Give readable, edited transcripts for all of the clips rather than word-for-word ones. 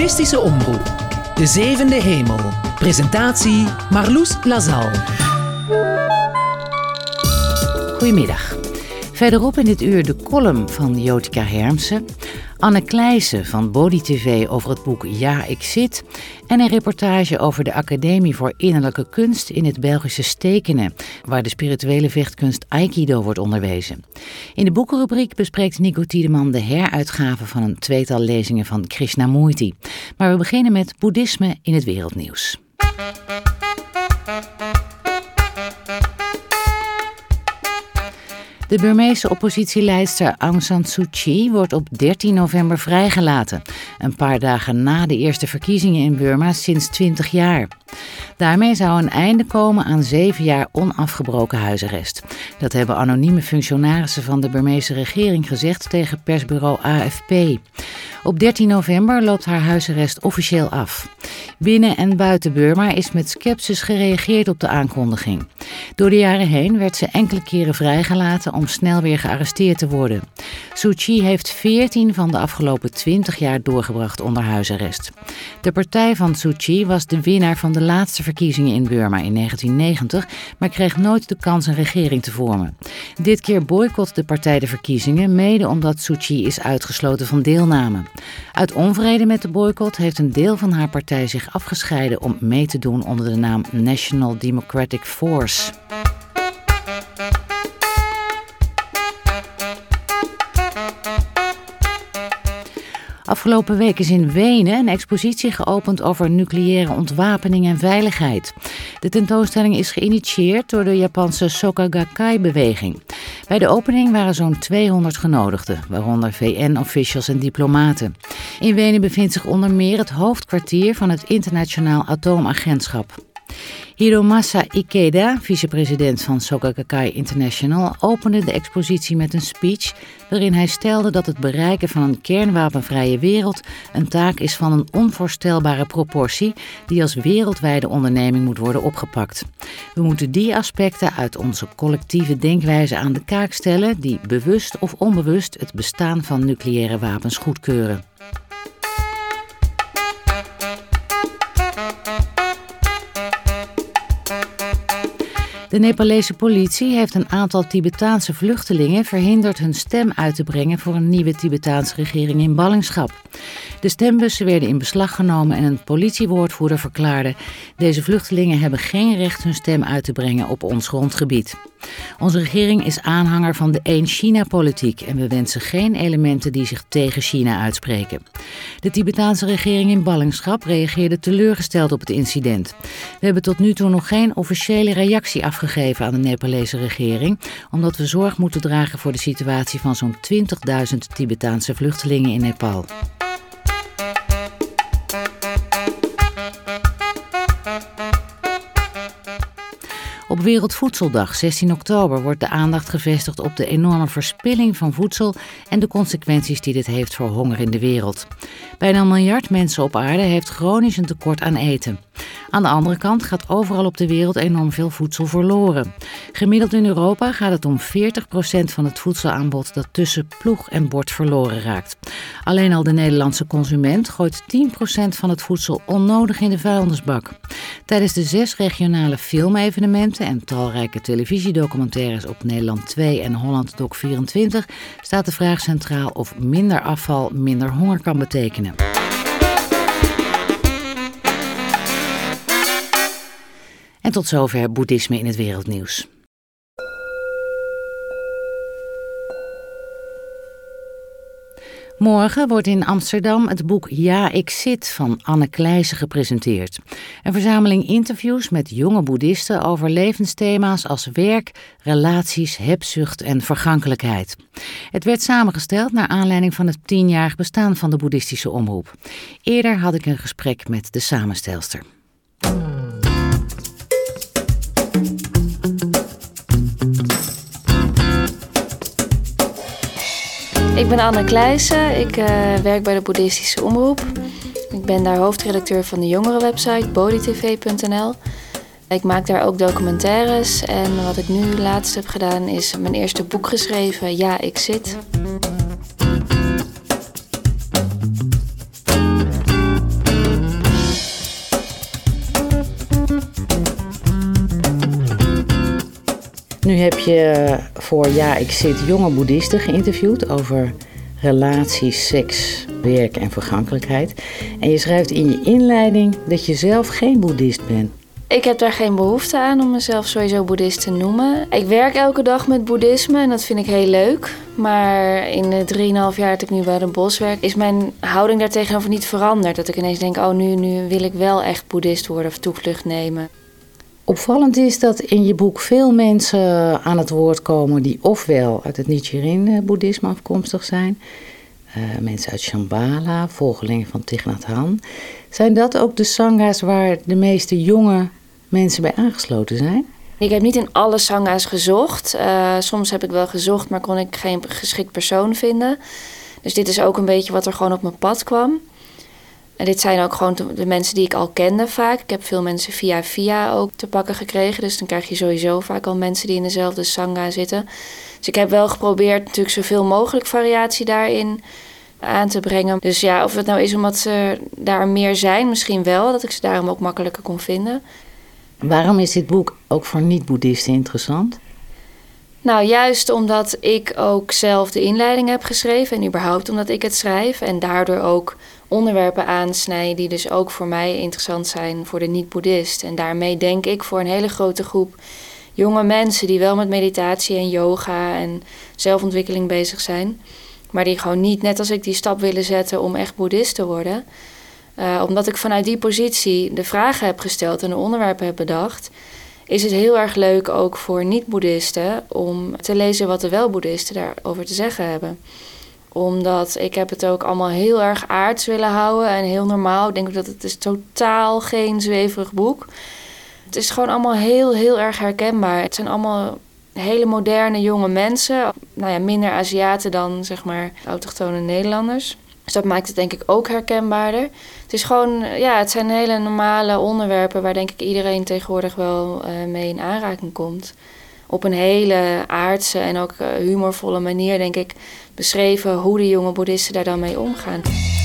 Boeddhistische Omroep. De Zevende Hemel. Presentatie Marloes Lazal. Goedemiddag. Verderop in dit uur de column van Jotica Hermsen, Anne Kleijsen van Body TV over het boek Ja, ik zit en een reportage over de Academie voor Innerlijke Kunst in het Belgische Stekenen, waar de spirituele vechtkunst Aikido wordt onderwezen. In de boekenrubriek bespreekt Nico Tiedeman de heruitgave van een tweetal lezingen van Krishnamurti. Maar we beginnen met boeddhisme in het wereldnieuws. De Burmeese oppositieleidster Aung San Suu Kyi wordt op 13 november vrijgelaten. Een paar dagen na de eerste verkiezingen in Burma sinds 20 jaar. Daarmee zou een einde komen aan 7 jaar onafgebroken huisarrest. Dat hebben anonieme functionarissen van de Burmeese regering gezegd tegen persbureau AFP. Op 13 november loopt haar huisarrest officieel af. Binnen en buiten Burma is met scepsis gereageerd op de aankondiging. Door de jaren heen werd ze enkele keren vrijgelaten om snel weer gearresteerd te worden. Suu Kyi heeft 14 van de afgelopen 20 jaar doorgebracht onder huisarrest. De partij van Suu Kyi was de winnaar van de laatste verkiezingen in Burma in 1990, maar kreeg nooit de kans een regering te vormen. Dit keer boycott de partij de verkiezingen, mede omdat Suu Kyi is uitgesloten van deelname. Uit onvrede met de boycott heeft een deel van haar partij zich afgescheiden om mee te doen onder de naam National Democratic Force. Afgelopen week is in Wenen een expositie geopend over nucleaire ontwapening en veiligheid. De tentoonstelling is geïnitieerd door de Japanse Soka Gakkai-beweging. Bij de opening waren zo'n 200 genodigden, waaronder VN-officials en diplomaten. In Wenen bevindt zich onder meer het hoofdkwartier van het Internationaal Atoomagentschap. Hiromasa Ikeda, vicepresident van Soka Gakkai International, opende de expositie met een speech waarin hij stelde dat het bereiken van een kernwapenvrije wereld een taak is van een onvoorstelbare proportie die als wereldwijde onderneming moet worden opgepakt. We moeten die aspecten uit onze collectieve denkwijze aan de kaak stellen die bewust of onbewust het bestaan van nucleaire wapens goedkeuren. De Nepalese politie heeft een aantal Tibetaanse vluchtelingen verhinderd hun stem uit te brengen voor een nieuwe Tibetaanse regering in ballingschap. De stembussen werden in beslag genomen en een politiewoordvoerder verklaarde: deze vluchtelingen hebben geen recht hun stem uit te brengen op ons grondgebied. Onze regering is aanhanger van de één-China-politiek en we wensen geen elementen die zich tegen China uitspreken. De Tibetaanse regering in ballingschap reageerde teleurgesteld op het incident. We hebben tot nu toe nog geen officiële reactie afgegeven aan de Nepalese regering, omdat we zorg moeten dragen voor de situatie van zo'n 20.000 Tibetaanse vluchtelingen in Nepal. Op Wereldvoedseldag 16 oktober wordt de aandacht gevestigd op de enorme verspilling van voedsel en de consequenties die dit heeft voor honger in de wereld. Bijna 1 miljard mensen op aarde heeft chronisch een tekort aan eten. Aan de andere kant gaat overal op de wereld enorm veel voedsel verloren. Gemiddeld in Europa gaat het om 40% van het voedselaanbod dat tussen ploeg en bord verloren raakt. Alleen al de Nederlandse consument gooit 10% van het voedsel onnodig in de vuilnisbak. Tijdens de 6 regionale filmevenementen en talrijke televisiedocumentaires op Nederland 2 en Holland Doc 24 staat de vraag centraal of minder afval minder honger kan betekenen. En tot zover boeddhisme in het wereldnieuws. Morgen wordt in Amsterdam het boek Ja, ik zit van Anne Kleijsen gepresenteerd. Een verzameling interviews met jonge boeddhisten over levensthema's als werk, relaties, hebzucht en vergankelijkheid. Het werd samengesteld naar aanleiding van het 10-jarig bestaan van de boeddhistische omroep. Eerder had ik een gesprek met de samenstelster. Ik ben Anne Kleijsen, ik werk bij de Boeddhistische Omroep. Ik ben daar hoofdredacteur van de jongerenwebsite bodytv.nl. Ik maak daar ook documentaires en wat ik nu laatst heb gedaan is mijn eerste boek geschreven, Ja, ik zit. je voor Ja, ik zit jonge boeddhisten geïnterviewd over relaties, seks, werk en vergankelijkheid. En je schrijft in je inleiding dat je zelf geen boeddhist bent. Ik heb daar geen behoefte aan om mezelf sowieso boeddhist te noemen. Ik werk elke dag met boeddhisme en dat vind ik heel leuk. Maar in de 3,5 jaar dat ik nu bij de Bos werk, is mijn houding daartegenover niet veranderd. Dat ik ineens denk, nu wil ik wel echt boeddhist worden of toevlucht nemen. Opvallend is dat in je boek veel mensen aan het woord komen die ofwel uit het Nichiren-boeddhisme afkomstig zijn. Mensen uit Shambhala, volgelingen van Thich Nhat Hanh. Zijn dat ook de sangha's waar de meeste jonge mensen bij aangesloten zijn? Ik heb niet in alle sangha's gezocht. Soms heb ik wel gezocht, maar kon ik geen geschikt persoon vinden. Dus dit is ook een beetje wat er gewoon op mijn pad kwam. En dit zijn ook gewoon de mensen die ik al kende vaak. Ik heb veel mensen via ook te pakken gekregen. Dus dan krijg je sowieso vaak al mensen die in dezelfde sangha zitten. Dus ik heb wel geprobeerd natuurlijk zoveel mogelijk variatie daarin aan te brengen. Dus ja, of het nou is omdat ze daar meer zijn, misschien wel. Dat ik ze daarom ook makkelijker kon vinden. Waarom is dit boek ook voor niet-boeddhisten interessant? Nou, juist omdat ik ook zelf de inleiding heb geschreven. En überhaupt omdat ik het schrijf. En daardoor ook onderwerpen aansnij die dus ook voor mij interessant zijn voor de niet-boeddhist. En daarmee denk ik voor een hele grote groep jonge mensen die wel met meditatie en yoga en zelfontwikkeling bezig zijn. Maar die gewoon niet, net als ik, die stap willen zetten om echt boeddhist te worden. Omdat ik vanuit die positie de vragen heb gesteld en de onderwerpen heb bedacht, is het heel erg leuk ook voor niet-boeddhisten om te lezen wat de wel-boeddhisten daarover te zeggen hebben. Omdat ik heb het ook allemaal heel erg aards willen houden en heel normaal. Ik denk dat het is totaal geen zweverig boek. Het is gewoon allemaal heel erg herkenbaar. Het zijn allemaal hele moderne jonge mensen. Nou ja, minder Aziaten dan zeg maar autochtone Nederlanders. Dus dat maakt het denk ik ook herkenbaarder. Het is gewoon, ja, het zijn hele normale onderwerpen waar denk ik iedereen tegenwoordig wel mee in aanraking komt. Op een hele aardse en ook humorvolle manier denk ik beschreven hoe de jonge boeddhisten daar dan mee omgaan.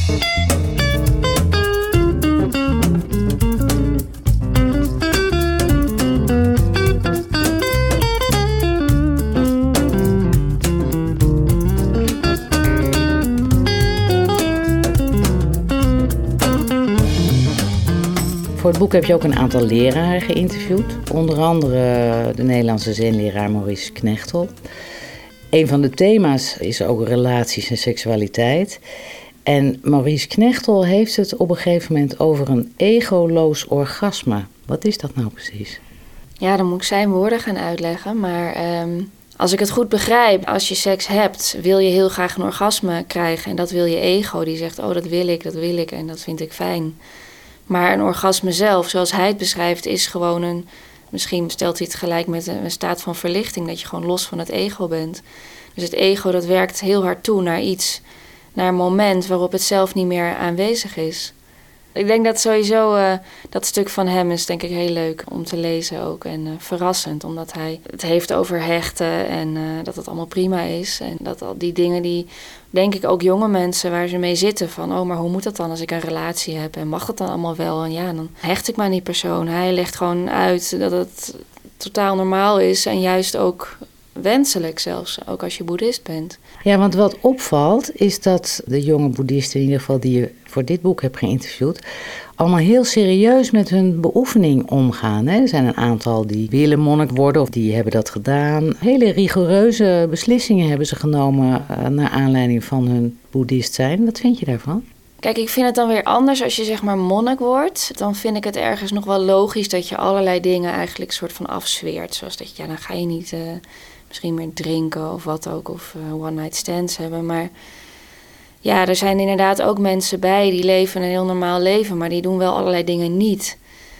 Voor het boek heb je ook een aantal leraren geïnterviewd. Onder andere de Nederlandse zenleraar Maurice Knechtel. Een van de thema's is ook relaties en seksualiteit. En Maurice Knechtel heeft het op een gegeven moment over een egoloos orgasme. Wat is dat nou precies? Ja, dan moet ik zijn woorden gaan uitleggen. Maar als ik het goed begrijp, als je seks hebt, wil je heel graag een orgasme krijgen. En dat wil je ego. Die zegt, oh, dat wil ik en dat vind ik fijn. Maar een orgasme zelf, zoals hij het beschrijft, is gewoon misschien stelt hij het gelijk met een staat van verlichting, dat je gewoon los van het ego bent. Dus het ego dat werkt heel hard toe naar iets, naar een moment waarop het zelf niet meer aanwezig is. Ik denk dat sowieso dat stuk van hem is denk ik heel leuk om te lezen ook. En verrassend, omdat hij het heeft over hechten en dat het allemaal prima is. En dat al die dingen die, denk ik ook jonge mensen waar ze mee zitten van, oh, maar hoe moet dat dan als ik een relatie heb? En mag dat dan allemaal wel? En ja, dan hecht ik me aan die persoon. Hij legt gewoon uit dat het totaal normaal is en juist ook wenselijk zelfs, ook als je boeddhist bent. Ja, want wat opvalt is dat de jonge boeddhisten, in ieder geval die je voor dit boek hebt geïnterviewd, allemaal heel serieus met hun beoefening omgaan. Hè? Er zijn een aantal die willen monnik worden of die hebben dat gedaan. Hele rigoureuze beslissingen hebben ze genomen naar aanleiding van hun boeddhist zijn. Wat vind je daarvan? Kijk, ik vind het dan weer anders als je zeg maar monnik wordt. Dan vind ik het ergens nog wel logisch dat je allerlei dingen eigenlijk soort van afzweert. Zoals dat je, ja, dan ga je niet misschien meer drinken of wat ook, of one-night stands hebben. Maar ja, er zijn inderdaad ook mensen bij die leven een heel normaal leven, maar die doen wel allerlei dingen niet.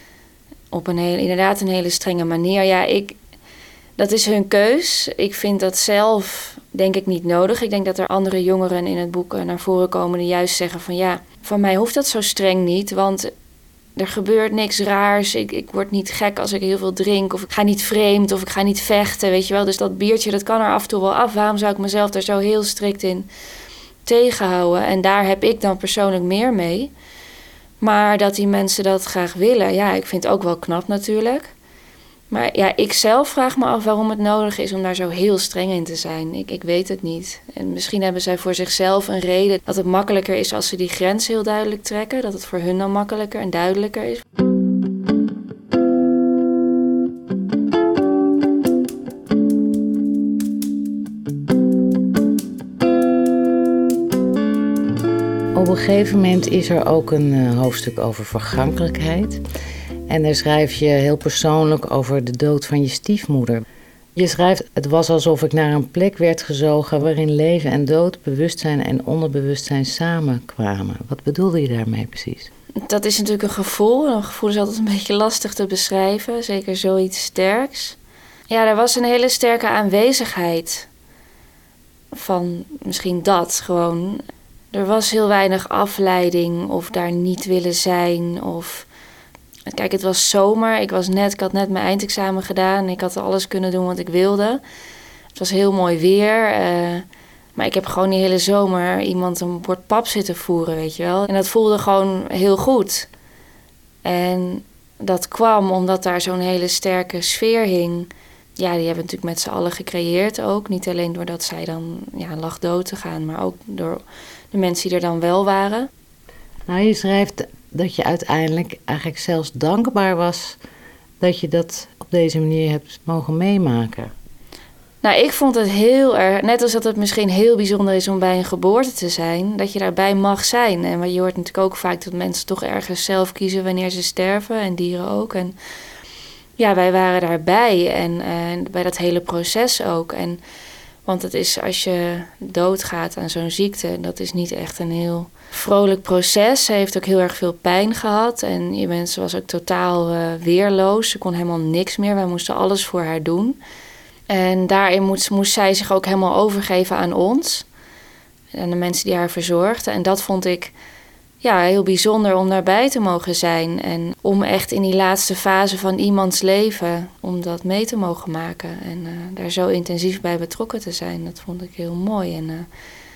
Op een hele strenge manier. Ja, dat is hun keus. Ik vind dat zelf, denk ik, niet nodig. Ik denk dat er andere jongeren in het boek naar voren komen die juist zeggen van ja, van mij hoeft dat zo streng niet, want er gebeurt niks raars. Ik word niet gek als ik heel veel drink. Of ik ga niet vreemd. Of ik ga niet vechten. Weet je wel. Dus dat biertje, dat kan er af en toe wel af. Waarom zou ik mezelf daar zo heel strikt in tegenhouden? En daar heb ik dan persoonlijk meer mee. Maar dat die mensen dat graag willen. Ja, ik vind het ook wel knap natuurlijk. Maar ja, ik zelf vraag me af waarom het nodig is om daar zo heel streng in te zijn. Ik weet het niet. En misschien hebben zij voor zichzelf een reden dat het makkelijker is als ze die grens heel duidelijk trekken. Dat het voor hun dan makkelijker en duidelijker is. Op een gegeven moment is er ook een hoofdstuk over vergankelijkheid. En daar schrijf je heel persoonlijk over de dood van je stiefmoeder. Je schrijft, het was alsof ik naar een plek werd gezogen waarin leven en dood, bewustzijn en onderbewustzijn samenkwamen. Wat bedoelde je daarmee precies? Dat is natuurlijk een gevoel. Een gevoel is altijd een beetje lastig te beschrijven. Zeker zoiets sterks. Ja, er was een hele sterke aanwezigheid van misschien dat gewoon. Er was heel weinig afleiding of daar niet willen zijn. Of kijk, het was zomer. Ik had net mijn eindexamen gedaan. Ik had alles kunnen doen wat ik wilde. Het was heel mooi weer. Maar ik heb gewoon die hele zomer iemand een bord pap zitten voeren, weet je wel. En dat voelde gewoon heel goed. En dat kwam omdat daar zo'n hele sterke sfeer hing. Ja, die hebben we natuurlijk met z'n allen gecreëerd ook. Niet alleen doordat zij dan lag dood te gaan, maar ook door de mensen die er dan wel waren. Nou, je schrijft dat je uiteindelijk eigenlijk zelfs dankbaar was dat je dat op deze manier hebt mogen meemaken. Nou, ik vond het heel erg, net als dat het misschien heel bijzonder is om bij een geboorte te zijn, dat je daarbij mag zijn. En je hoort natuurlijk ook vaak dat mensen toch ergens zelf kiezen wanneer ze sterven en dieren ook. En ja, wij waren daarbij en bij dat hele proces ook. Want het is als je doodgaat aan zo'n ziekte, dat is niet echt een heel vrolijk proces. Ze heeft ook heel erg veel pijn gehad en ze was ook totaal weerloos. Ze kon helemaal niks meer. Wij moesten alles voor haar doen. En daarin moest zij zich ook helemaal overgeven aan ons. En de mensen die haar verzorgden. En dat vond ik heel bijzonder om daarbij te mogen zijn. En om echt in die laatste fase van iemands leven, om dat mee te mogen maken. En daar zo intensief bij betrokken te zijn, dat vond ik heel mooi. En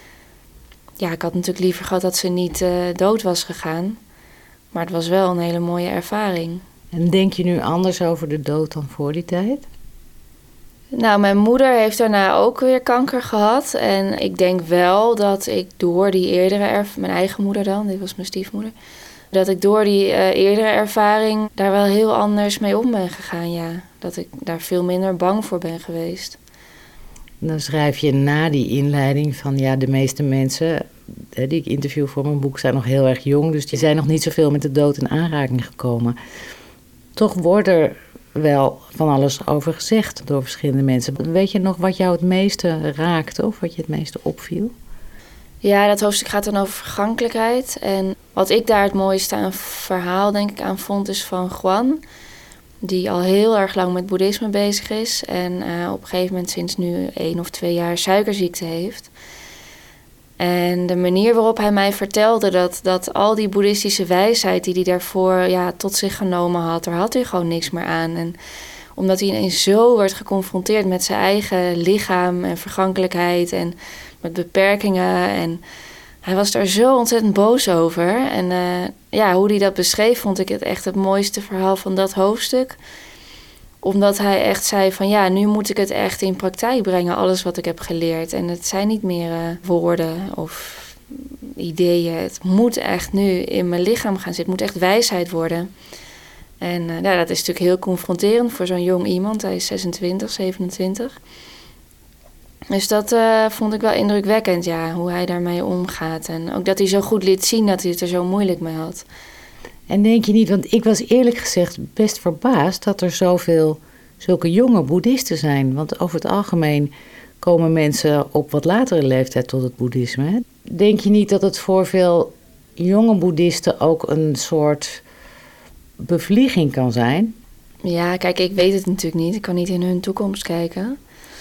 ik had natuurlijk liever gehad dat ze niet dood was gegaan. Maar het was wel een hele mooie ervaring. En denk je nu anders over de dood dan voor die tijd? Nou, mijn moeder heeft daarna ook weer kanker gehad. En ik denk wel dat ik door die eerdere mijn eigen moeder dan, dit was mijn stiefmoeder, dat ik door die eerdere ervaring daar wel heel anders mee om ben gegaan, ja. Dat ik daar veel minder bang voor ben geweest. Dan schrijf je na die inleiding van de meeste mensen die ik interview voor mijn boek zijn nog heel erg jong. Dus die zijn nog niet zoveel met de dood in aanraking gekomen. Toch wordt er wel van alles over gezegd door verschillende mensen. Weet je nog wat jou het meeste raakte of wat je het meeste opviel? Ja, dat hoofdstuk gaat dan over vergankelijkheid. En wat ik daar het mooiste aan verhaal denk ik aan vond is van Juan, die al heel erg lang met boeddhisme bezig is en op een gegeven moment sinds nu 1 of 2 jaar suikerziekte heeft. En de manier waarop hij mij vertelde dat al die boeddhistische wijsheid die hij daarvoor tot zich genomen had, daar had hij gewoon niks meer aan. En omdat hij ineens zo werd geconfronteerd met zijn eigen lichaam en vergankelijkheid en met beperkingen. En hij was daar zo ontzettend boos over. En hoe hij dat beschreef vond ik het echt het mooiste verhaal van dat hoofdstuk. Omdat hij echt zei van nu moet ik het echt in praktijk brengen, alles wat ik heb geleerd. En het zijn niet meer woorden of ideeën. Het moet echt nu in mijn lichaam gaan zitten. Het moet echt wijsheid worden. En dat is natuurlijk heel confronterend voor zo'n jong iemand. Hij is 26, 27. Dus dat vond ik wel indrukwekkend, hoe hij daarmee omgaat. En ook dat hij zo goed liet zien dat hij het er zo moeilijk mee had. En denk je niet, want ik was eerlijk gezegd best verbaasd dat er zoveel zulke jonge boeddhisten zijn. Want over het algemeen komen mensen op wat latere leeftijd tot het boeddhisme. Hè? Denk je niet dat het voor veel jonge boeddhisten ook een soort bevlieging kan zijn? Ja, kijk, ik weet het natuurlijk niet. Ik kan niet in hun toekomst kijken.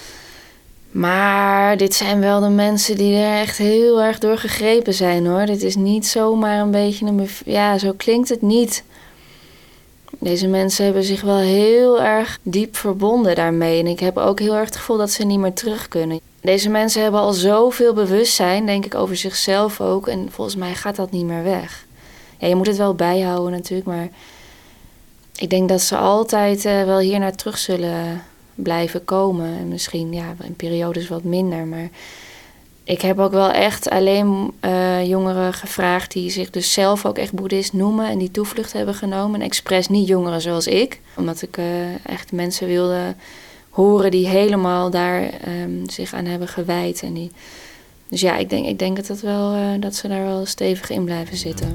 Maar dit zijn wel de mensen die er echt heel erg door gegrepen zijn, hoor. Dit is niet zomaar een beetje zo klinkt het niet. Deze mensen hebben zich wel heel erg diep verbonden daarmee. En ik heb ook heel erg het gevoel dat ze niet meer terug kunnen. Deze mensen hebben al zoveel bewustzijn, denk ik, over zichzelf ook. En volgens mij gaat dat niet meer weg. Ja, je moet het wel bijhouden natuurlijk, maar Ik denk dat ze altijd wel hier naar terug zullen blijven komen. En misschien in periodes wat minder. Maar ik heb ook wel echt alleen jongeren gevraagd die zich dus zelf ook echt boeddhist noemen en die toevlucht hebben genomen. En expres niet jongeren zoals ik. Omdat ik echt mensen wilde horen die helemaal daar zich aan hebben gewijd. En dus ik denk dat ze daar wel stevig in blijven zitten.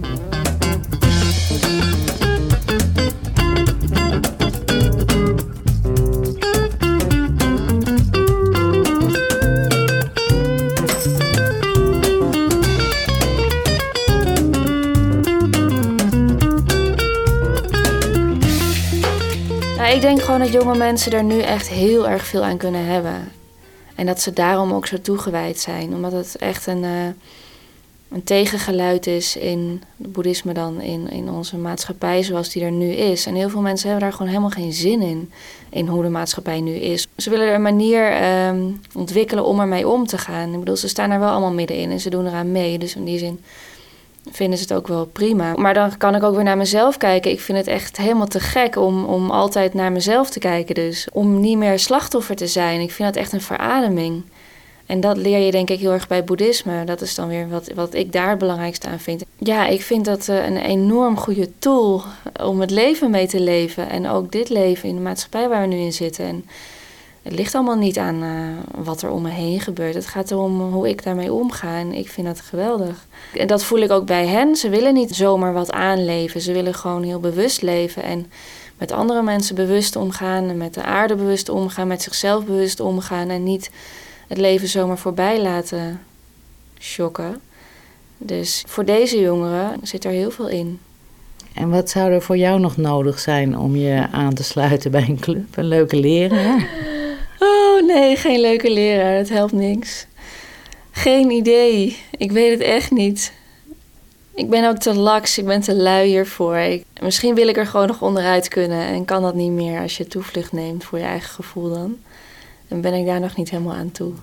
Ik denk gewoon dat jonge mensen er nu echt heel erg veel aan kunnen hebben. En dat ze daarom ook zo toegewijd zijn. Omdat het echt een tegengeluid is in het boeddhisme dan, in onze maatschappij zoals die er nu is. En heel veel mensen hebben daar gewoon helemaal geen zin in hoe de maatschappij nu is. Ze willen er een manier ontwikkelen om ermee om te gaan. Ik bedoel, ze staan er wel allemaal middenin en ze doen eraan mee. Dus in die zin vinden ze het ook wel prima. Maar dan kan ik ook weer naar mezelf kijken. Ik vind het echt helemaal te gek om altijd naar mezelf te kijken. Dus om niet meer slachtoffer te zijn. Ik vind dat echt een verademing. En dat leer je denk ik heel erg bij boeddhisme. Dat is dan weer wat ik daar het belangrijkste aan vind. Ja, ik vind dat een enorm goede tool om het leven mee te leven. En ook dit leven in de maatschappij waar we nu in zitten. En het ligt allemaal niet aan wat er om me heen gebeurt. Het gaat erom hoe ik daarmee omga. En ik vind dat geweldig. En dat voel ik ook bij hen. Ze willen niet zomaar wat aanleven. Ze willen gewoon heel bewust leven. En met andere mensen bewust omgaan. En met de aarde bewust omgaan. Met zichzelf bewust omgaan. En niet het leven zomaar voorbij laten shocken. Dus voor deze jongeren zit er heel veel in. En wat zou er voor jou nog nodig zijn om je aan te sluiten bij een club? Een leuke leraar? Oh nee, geen leuke leraar. Dat helpt niks. Geen idee. Ik weet het echt niet. Ik ben ook te laks. Ik ben te lui hiervoor. Misschien wil ik er gewoon nog onderuit kunnen. En kan dat niet meer als je toevlucht neemt voor je eigen gevoel dan. Dan ben ik daar nog niet helemaal aan toe.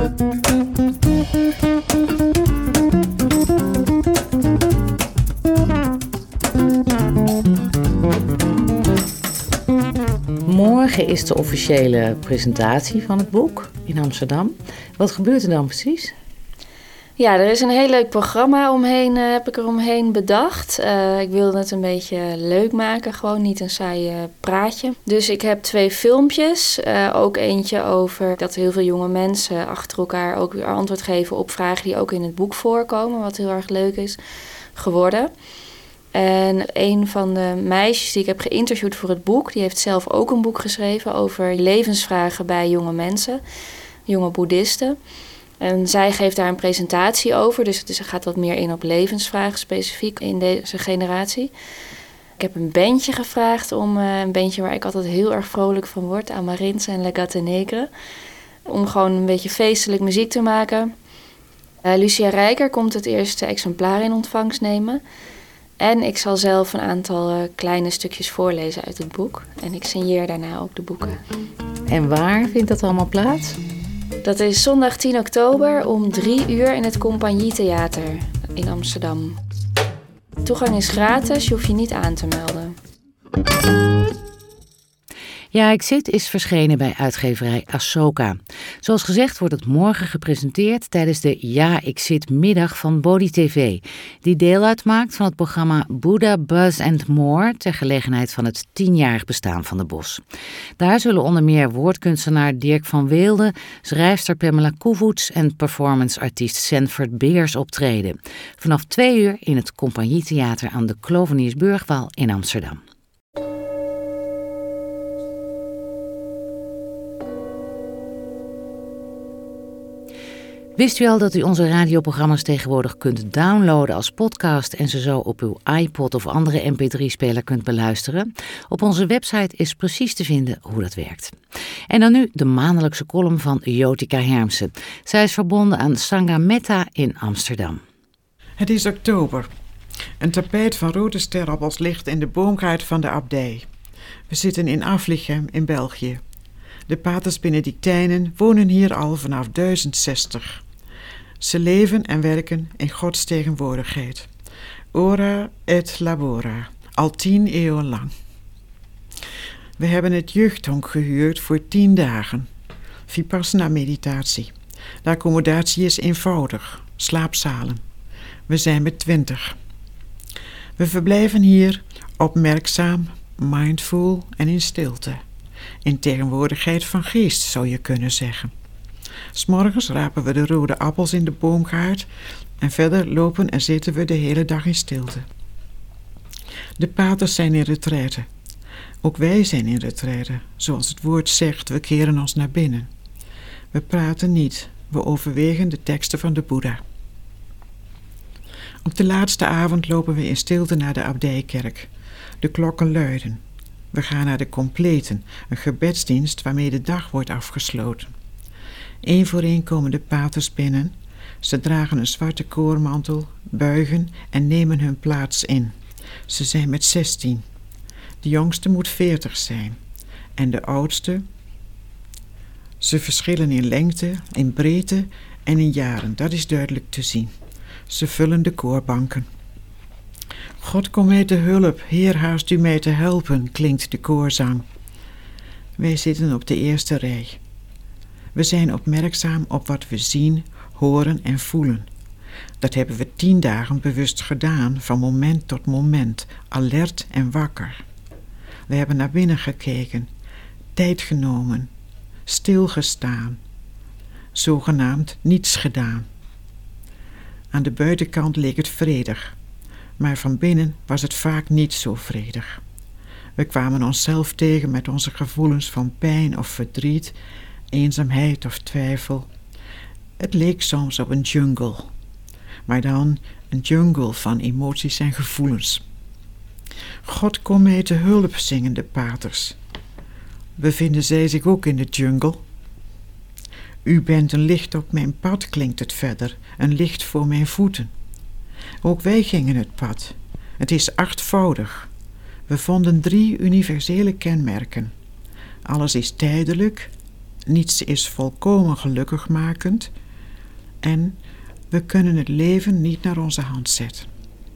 Morgen is de officiële presentatie van het boek in Amsterdam. Wat gebeurt er dan precies? Ja, er is een heel leuk programma omheen, heb ik er omheen bedacht. Ik wilde het een beetje leuk maken, gewoon niet een saai praatje. Dus ik heb 2 filmpjes, ook eentje over dat heel veel jonge mensen achter elkaar ook weer antwoord geven op vragen die ook in het boek voorkomen, wat heel erg leuk is geworden. En een van de meisjes die ik heb geïnterviewd voor het boek, die heeft zelf ook een boek geschreven over levensvragen bij jonge mensen, jonge boeddhisten. En zij geeft daar een presentatie over, dus ze gaat wat meer in op levensvragen specifiek in deze generatie. Ik heb een bandje gevraagd om een bandje waar ik altijd heel erg vrolijk van word, Amarins en La Gata Negra, om gewoon een beetje feestelijk muziek te maken. Lucia Rijker komt het eerste exemplaar in ontvangst nemen. En ik zal zelf een aantal kleine stukjes voorlezen uit het boek. En ik signeer daarna ook de boeken. En waar vindt dat allemaal plaats? Dat is zondag 10 oktober om 3 uur in het Compagnietheater in Amsterdam. Toegang is gratis, je hoeft je niet aan te melden. Ja, ik zit is verschenen bij uitgeverij Ahsoka. Zoals gezegd wordt het morgen gepresenteerd tijdens de Ja, ik zit middag van Bodhi TV, die deel uitmaakt van het programma Buddha, Buzz and More ter gelegenheid van het 10-jarig bestaan van de Bos. Daar zullen onder meer woordkunstenaar Dirk van Weelde, schrijfster Pamela Koevoets en performanceartiest Sanford Beers optreden. Vanaf 2 uur in het Compagnietheater aan de Kloveniersburgwal in Amsterdam. Wist u al dat u onze radioprogramma's tegenwoordig kunt downloaden als podcast en ze zo op uw iPod of andere mp3-speler kunt beluisteren? Op onze website is precies te vinden hoe dat werkt. En dan nu de maandelijkse column van Jotica Hermsen. Zij is verbonden aan Sangha Metta in Amsterdam. Het is oktober. Een tapijt van rode sterrappels ligt in de boomgaard van de abdij. We zitten in Aflichem in België. De paters Benedictijnen wonen hier al vanaf 1060. Ze leven en werken in Gods tegenwoordigheid. Ora et labora, al 10 eeuwen lang. We hebben het jeugdhonk gehuurd voor 10 dagen. Vipassana meditatie. De accommodatie is eenvoudig. Slaapzalen. We zijn met 20. We verblijven hier opmerkzaam, mindful en in stilte. In tegenwoordigheid van geest, zou je kunnen zeggen. 'S Morgens rapen we de rode appels in de boomgaard en verder lopen en zitten we de hele dag in stilte. De paters zijn in retraite. Ook wij zijn in retraite. Zoals het woord zegt, we keren ons naar binnen. We praten niet, we overwegen de teksten van de Boeddha. Op de laatste avond lopen we in stilte naar de abdijkerk. De klokken luiden. We gaan naar de completen, een gebedsdienst waarmee de dag wordt afgesloten. 1 voor 1 komen de paters binnen. Ze dragen een zwarte koormantel, buigen en nemen hun plaats in. Ze zijn met 16. De jongste moet 40 zijn. En de oudste... Ze verschillen in lengte, in breedte en in jaren, dat is duidelijk te zien. Ze vullen de koorbanken. God, kom mij te hulp, Heer, haast u mij te helpen, klinkt de koorzang. Wij zitten op de eerste rij. We zijn opmerkzaam op wat we zien, horen en voelen. Dat hebben we 10 dagen bewust gedaan, van moment tot moment, alert en wakker. We hebben naar binnen gekeken, tijd genomen, stilgestaan, zogenaamd niets gedaan. Aan de buitenkant leek het vredig, maar van binnen was het vaak niet zo vredig. We kwamen onszelf tegen met onze gevoelens van pijn of verdriet, eenzaamheid of twijfel. Het leek soms op een jungle, maar dan een jungle van emoties en gevoelens. God, kom mij te hulp, zingen de paters. Bevinden zij zich ook in de jungle? U bent een licht op mijn pad, klinkt het verder, een licht voor mijn voeten. Ook wij gingen het pad. Het is 8voudig. We vonden 3 universele kenmerken. Alles is tijdelijk, niets is volkomen gelukkigmakend en we kunnen het leven niet naar onze hand zetten.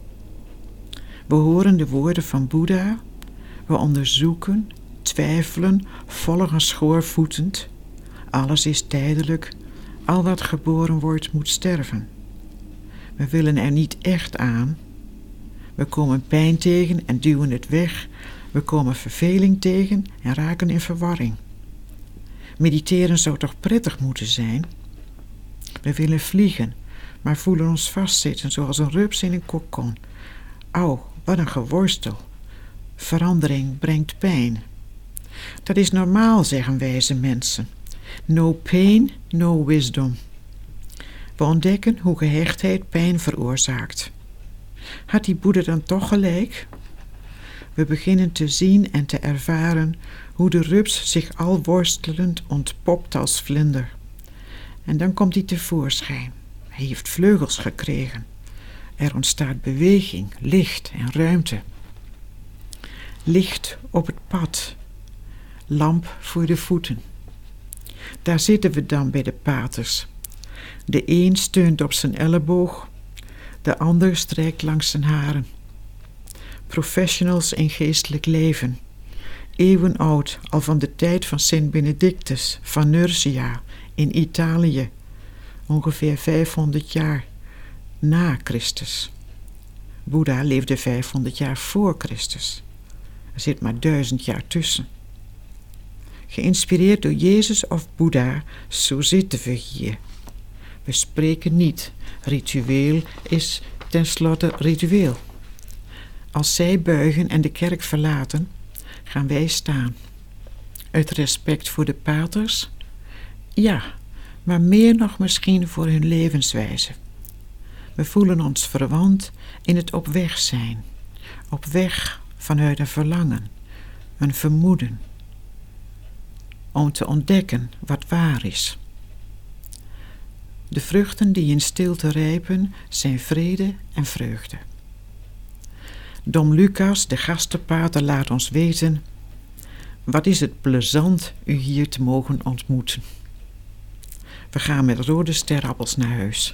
We horen de woorden van Boeddha, we onderzoeken, twijfelen, volgen schoorvoetend. Alles is tijdelijk, al wat geboren wordt moet sterven. We willen er niet echt aan. We komen pijn tegen en duwen het weg. We komen verveling tegen en raken in verwarring. Mediteren zou toch prettig moeten zijn? We willen vliegen, maar voelen ons vastzitten zoals een rups in een kokon. Auw, wat een geworstel. Verandering brengt pijn. Dat is normaal, zeggen wijze mensen. No pain, no wisdom. We ontdekken hoe gehechtheid pijn veroorzaakt. Had die Boeddha dan toch gelijk? We beginnen te zien en te ervaren hoe de rups zich al worstelend ontpopt als vlinder. En dan komt hij tevoorschijn. Hij heeft vleugels gekregen. Er ontstaat beweging, licht en ruimte. Licht op het pad. Lamp voor de voeten. Daar zitten we dan bij de paters. De een steunt op zijn elleboog, de ander strijkt langs zijn haren. Professionals in geestelijk leven. Eeuwenoud, al van de tijd van Sint Benedictus van Nursia in Italië. Ongeveer 500 jaar na Christus. Boeddha leefde 500 jaar voor Christus. Er zit maar 1000 jaar tussen. Geïnspireerd door Jezus of Boeddha, zo zitten we hier. We spreken niet. Ritueel is tenslotte ritueel. Als zij buigen en de kerk verlaten, gaan wij staan. Uit respect voor de paters? Ja, maar meer nog misschien voor hun levenswijze. We voelen ons verwant in het op weg zijn. Op weg vanuit een verlangen, een vermoeden. Om te ontdekken wat waar is. De vruchten die in stilte rijpen zijn vrede en vreugde. Dom Lucas, de gastenpater, laat ons weten: wat is het plezant u hier te mogen ontmoeten. We gaan met rode sterappels naar huis.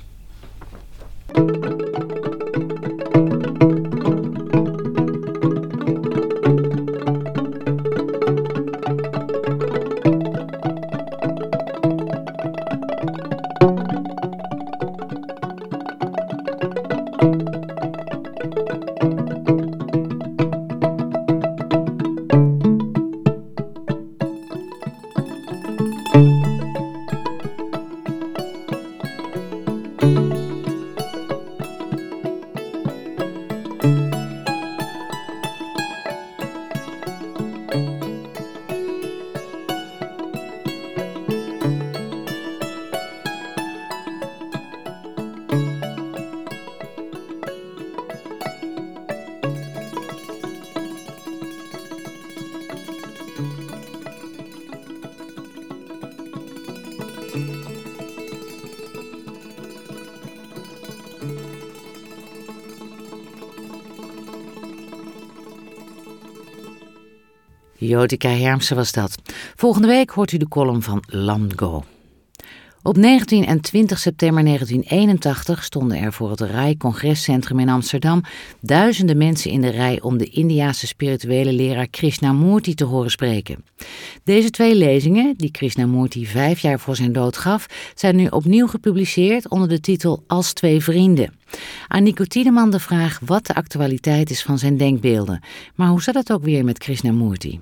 Jotica Hermsen was dat. Volgende week hoort u de column van Lam Go. Op 19 en 20 september 1981 stonden er voor het RAI-congrescentrum in Amsterdam duizenden mensen in de rij om de Indiase spirituele leraar Krishnamurti te horen spreken. Deze 2 lezingen, die Krishnamurti 5 jaar voor zijn dood gaf, zijn nu opnieuw gepubliceerd onder de titel Als 2 vrienden. Aan Nico Tiedeman de vraag wat de actualiteit is van zijn denkbeelden. Maar hoe zat het ook weer met Krishnamurti?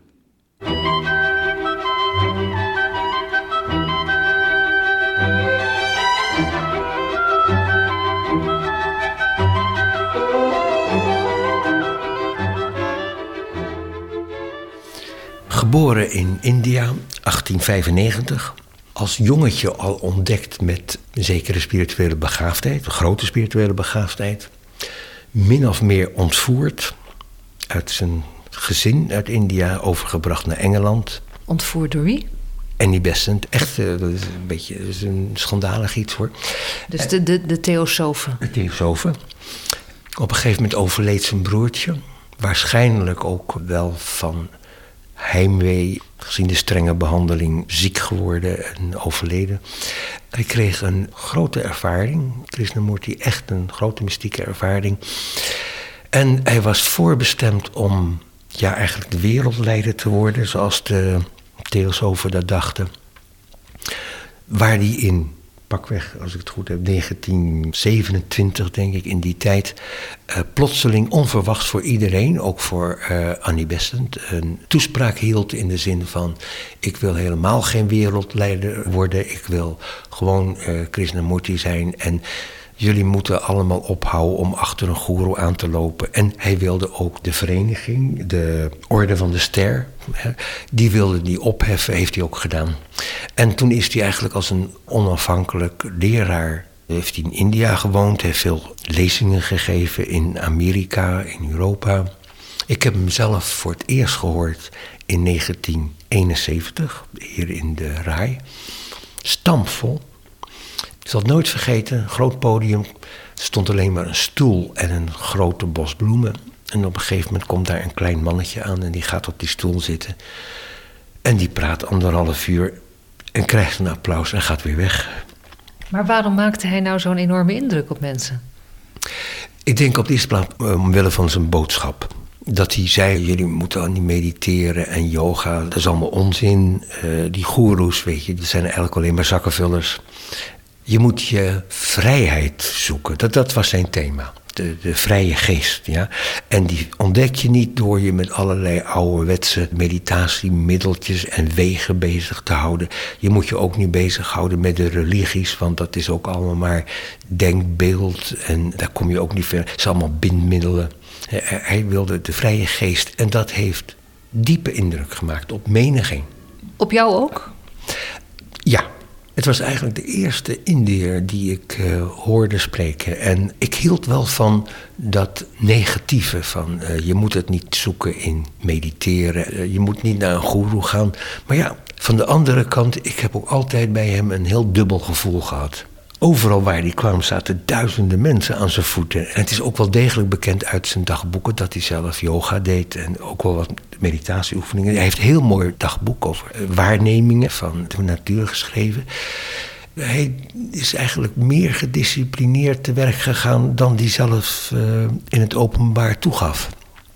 Geboren in India, 1895. Als jongetje al ontdekt met een zekere spirituele begaafdheid, een grote spirituele begaafdheid. Min of meer ontvoerd uit zijn gezin uit India, overgebracht naar Engeland. Ontvoerd door wie? Annie Besant. Echt, dat is een beetje dat is een schandalig iets hoor. Dus de theosofen. De theosofen. Op een gegeven moment overleed zijn broertje. Waarschijnlijk ook wel van heimwee, gezien de strenge behandeling, ziek geworden en overleden. Hij kreeg een grote ervaring, Krishnamurti, echt een grote mystieke ervaring. En hij was voorbestemd om eigenlijk de wereldleider te worden, zoals de theosofen dat dachten. Waar die in pakweg, als ik het goed heb, 1927 denk ik, in die tijd, plotseling onverwachts voor iedereen, ook voor Annie Besant, een toespraak hield in de zin van: ik wil helemaal geen wereldleider worden, ik wil gewoon Krishnamurti zijn en jullie moeten allemaal ophouden om achter een goeroe aan te lopen. En hij wilde ook de vereniging, de Orde van de Ster, die wilde die opheffen, heeft hij ook gedaan. En toen is hij eigenlijk als een onafhankelijk leraar, heeft hij in India gewoond, heeft veel lezingen gegeven in Amerika, in Europa. Ik heb hem zelf voor het eerst gehoord in 1971, hier in de RAI. Stampvol. Ik zal het nooit vergeten, een groot podium. Er stond alleen maar een stoel en een grote bos bloemen. En op een gegeven moment komt daar een klein mannetje aan en die gaat op die stoel zitten. En die praat 1,5 uur en krijgt een applaus en gaat weer weg. Maar waarom maakte hij nou zo'n enorme indruk op mensen? Ik denk op de eerste plaats omwille van zijn boodschap. Dat hij zei, jullie moeten niet mediteren en yoga, dat is allemaal onzin. Die goeroes, weet je, dat zijn eigenlijk alleen maar zakkenvullers. Je moet je vrijheid zoeken. Dat was zijn thema. De vrije geest. Ja? En die ontdek je niet door je met allerlei ouderwetse meditatiemiddeltjes en wegen bezig te houden. Je moet je ook niet bezighouden met de religies, want dat is ook allemaal maar denkbeeld. En daar kom je ook niet ver. Het zijn allemaal bindmiddelen. Hij wilde de vrije geest. En dat heeft diepe indruk gemaakt op menigeen. Op jou ook? Ja. Het was eigenlijk de eerste Indiër die ik hoorde spreken. En ik hield wel van dat negatieve. Van je moet het niet zoeken in mediteren. Je moet niet naar een goeroe gaan. Maar ja, van de andere kant, ik heb ook altijd bij hem een heel dubbel gevoel gehad. Overal waar hij kwam zaten duizenden mensen aan zijn voeten. En het is ook wel degelijk bekend uit zijn dagboeken dat hij zelf yoga deed. En ook wel wat meditatieoefeningen. Hij heeft een heel mooi dagboek over waarnemingen van de natuur geschreven. Hij is eigenlijk meer gedisciplineerd te werk gegaan dan hij zelf in het openbaar toegaf.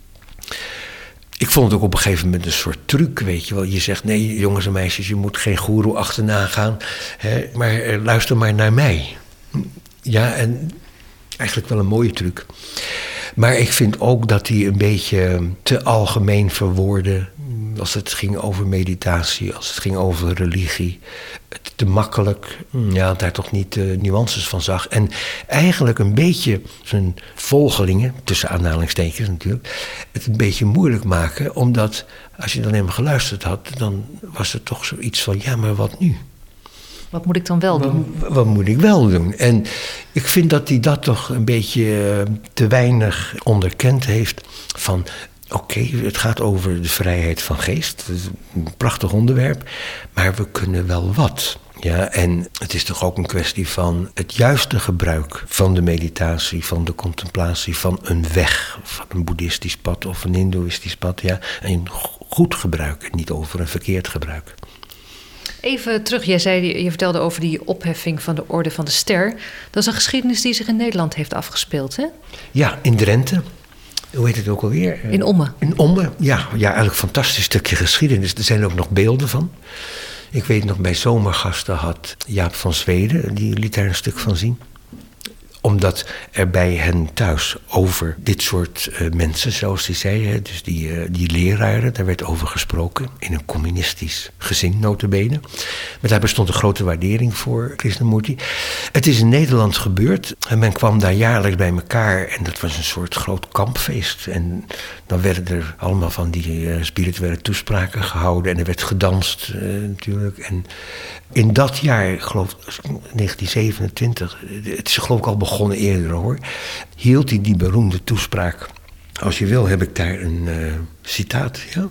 Ik vond het ook op een gegeven moment een soort truc, weet je wel. Je zegt, nee jongens en meisjes, je moet geen goeroe achterna gaan. Hè, maar luister maar naar mij. Ja, en eigenlijk wel een mooie truc. Maar ik vind ook dat hij een beetje te algemeen verwoordde. Als het ging over meditatie, als het ging over religie. Te makkelijk, daar toch niet nuances van zag. En eigenlijk een beetje zijn volgelingen, tussen aanhalingstekens natuurlijk, het een beetje moeilijk maken. Omdat als je dan helemaal geluisterd had, dan was er toch zoiets van, ja, maar wat nu? Wat moet ik dan wel doen? Wat moet ik wel doen? En ik vind dat hij dat toch een beetje te weinig onderkend heeft van... Oké, het gaat over de vrijheid van geest. Dat is een prachtig onderwerp. Maar we kunnen wel wat. Ja, en het is toch ook een kwestie van het juiste gebruik van de meditatie, van de contemplatie, van een weg, van een boeddhistisch pad of een hindoeïstisch pad. Ja, een goed gebruik en niet over een verkeerd gebruik. Even terug, je vertelde over die opheffing van de Orde van de Ster. Dat is een geschiedenis die zich in Nederland heeft afgespeeld, hè? Ja, in Drenthe. Hoe heet het ook alweer? In Ommen. In Ommen, ja, eigenlijk een fantastisch stukje geschiedenis. Er zijn ook nog beelden van. Ik weet nog, bij Zomergasten had Jaap van Zweden, die liet daar een stuk van zien. Omdat er bij hen thuis over dit soort mensen, zoals hij zei, dus die leraren, daar werd over gesproken. In een communistisch gezin, nota bene. Maar daar bestond een grote waardering voor Krishnamurti. Het is in Nederland gebeurd. En men kwam daar jaarlijks bij elkaar. En dat was een soort groot kampfeest. En dan werden er allemaal van die spirituele toespraken gehouden. En er werd gedanst natuurlijk. En in dat jaar, ik geloof 1927, het is geloof ik al begonnen eerder hoor, hield hij die beroemde toespraak. Als je wil heb ik daar een citaat. Ja?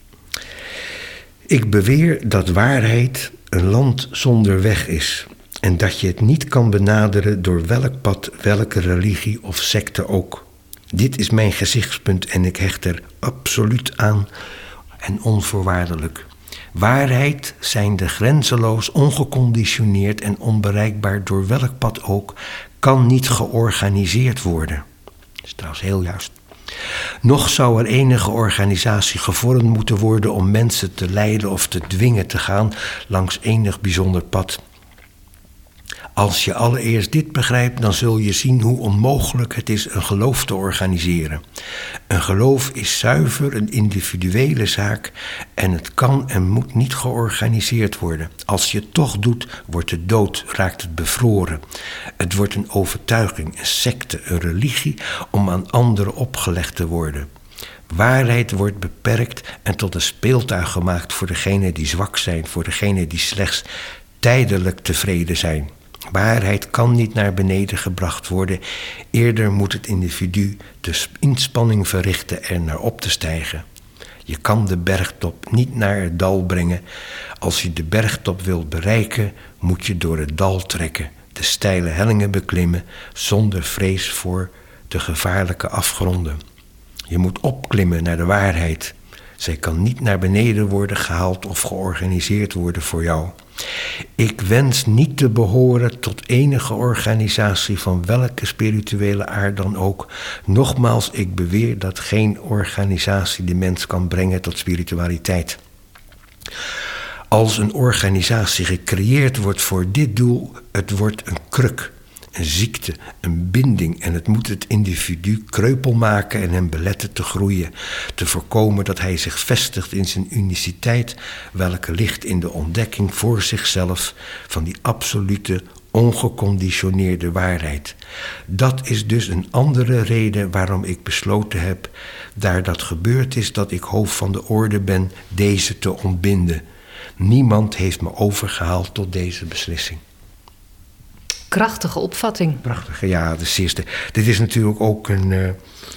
Ik beweer dat waarheid een land zonder weg is en dat je het niet kan benaderen door welk pad, welke religie of secte ook. Dit is mijn gezichtspunt en ik hecht er absoluut aan en onvoorwaardelijk. Waarheid zijnde grenzeloos, ongeconditioneerd en onbereikbaar door welk pad ook, kan niet georganiseerd worden. Dat is trouwens heel juist. Nog zou er enige organisatie gevormd moeten worden om mensen te leiden of te dwingen te gaan langs enig bijzonder pad. Als je allereerst dit begrijpt, dan zul je zien hoe onmogelijk het is een geloof te organiseren. Een geloof is zuiver een individuele zaak en het kan en moet niet georganiseerd worden. Als je het toch doet, wordt het dood, raakt het bevroren. Het wordt een overtuiging, een secte, een religie om aan anderen opgelegd te worden. Waarheid wordt beperkt en tot een speeltuig gemaakt voor degenen die zwak zijn, voor degenen die slechts tijdelijk tevreden zijn. Waarheid kan niet naar beneden gebracht worden. Eerder moet het individu de inspanning verrichten er naar op te stijgen. Je kan de bergtop niet naar het dal brengen. Als je de bergtop wilt bereiken, moet je door het dal trekken. De steile hellingen beklimmen zonder vrees voor de gevaarlijke afgronden. Je moet opklimmen naar de waarheid. Zij kan niet naar beneden worden gehaald of georganiseerd worden voor jou. Ik wens niet te behoren tot enige organisatie van welke spirituele aard dan ook. Nogmaals, ik beweer dat geen organisatie de mens kan brengen tot spiritualiteit. Als een organisatie gecreëerd wordt voor dit doel, het wordt een kruk, een ziekte, een binding en het moet het individu kreupel maken en hem beletten te groeien, te voorkomen dat hij zich vestigt in zijn uniciteit, welke ligt in de ontdekking voor zichzelf van die absolute, ongeconditioneerde waarheid. Dat is dus een andere reden waarom ik besloten heb, daar dat gebeurd is dat ik hoofd van de orde ben, deze te ontbinden. Niemand heeft me overgehaald tot deze beslissing. Krachtige opvatting. Prachtige, ja, dat is eerste. Dit is natuurlijk ook een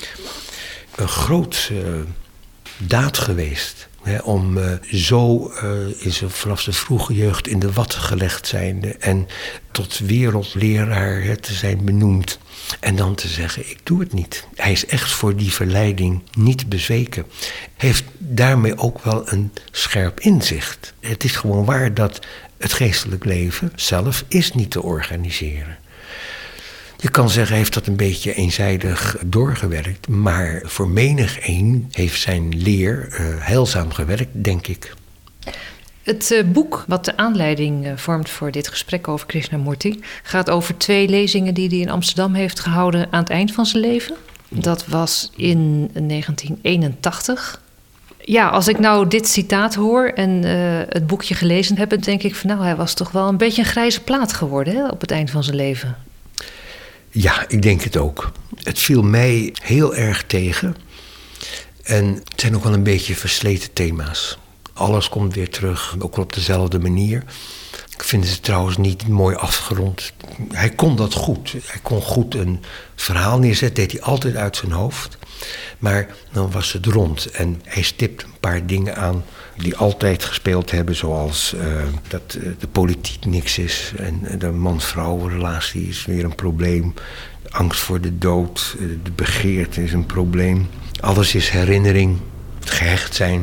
groot daad geweest. Hè, om zo vanaf zijn vroege jeugd in de watten gelegd zijnde en tot wereldleraar te zijn benoemd. En dan te zeggen, ik doe het niet. Hij is echt voor die verleiding niet bezweken. Heeft daarmee ook wel een scherp inzicht. Het is gewoon waar dat het geestelijk leven zelf is niet te organiseren. Je kan zeggen, hij heeft dat een beetje eenzijdig doorgewerkt. Maar voor menig een heeft zijn leer heilzaam gewerkt, denk ik. Het boek wat de aanleiding vormt voor dit gesprek over Krishnamurti gaat over 2 lezingen die hij in Amsterdam heeft gehouden aan het eind van zijn leven. Dat was in 1981. Ja, als ik nou dit citaat hoor en het boekje gelezen heb, denk ik van hij was toch wel een beetje een grijze plaat geworden, hè, op het eind van zijn leven. Ja, ik denk het ook. Het viel mij heel erg tegen. En het zijn ook wel een beetje versleten thema's. Alles komt weer terug, ook op dezelfde manier. Ik vind het trouwens niet mooi afgerond. Hij kon dat goed. Hij kon goed een verhaal neerzetten, deed hij altijd uit zijn hoofd. Maar dan was het rond. En hij stipt een paar dingen aan die altijd gespeeld hebben. Zoals dat de politiek niks is. En de man-vrouw relatie is weer een probleem. Angst voor de dood, de begeerte is een probleem. Alles is herinnering, het gehecht zijn.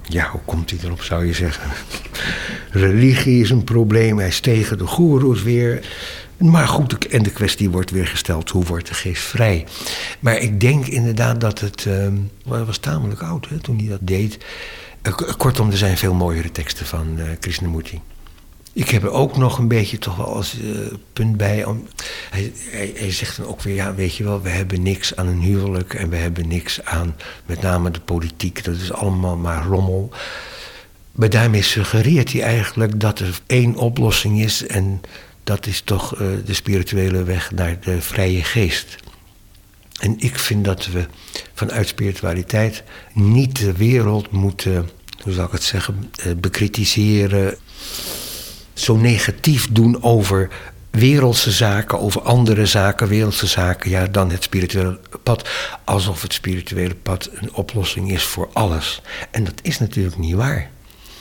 Ja, hoe komt hij erop, zou je zeggen? Religie is een probleem, hij is tegen de goeroes weer. Maar goed, en de kwestie wordt weer gesteld, hoe wordt de geest vrij? Maar ik denk inderdaad dat het... hij was tamelijk oud toen hij dat deed. Kortom, er zijn veel mooiere teksten van Krishnamurti. Ik heb er ook nog een beetje toch wel als punt bij. Hij zegt dan ook weer, ja, weet je wel, we hebben niks aan een huwelijk en we hebben niks aan met name de politiek. Dat is allemaal maar rommel. Maar daarmee suggereert hij eigenlijk dat er één oplossing is en dat is toch de spirituele weg naar de vrije geest. En ik vind dat we vanuit spiritualiteit niet de wereld moeten, hoe zal ik het zeggen, bekritiseren, zo negatief doen over wereldse zaken, over andere zaken, wereldse zaken, ja, dan het spirituele pad. Alsof het spirituele pad een oplossing is voor alles. En dat is natuurlijk niet waar.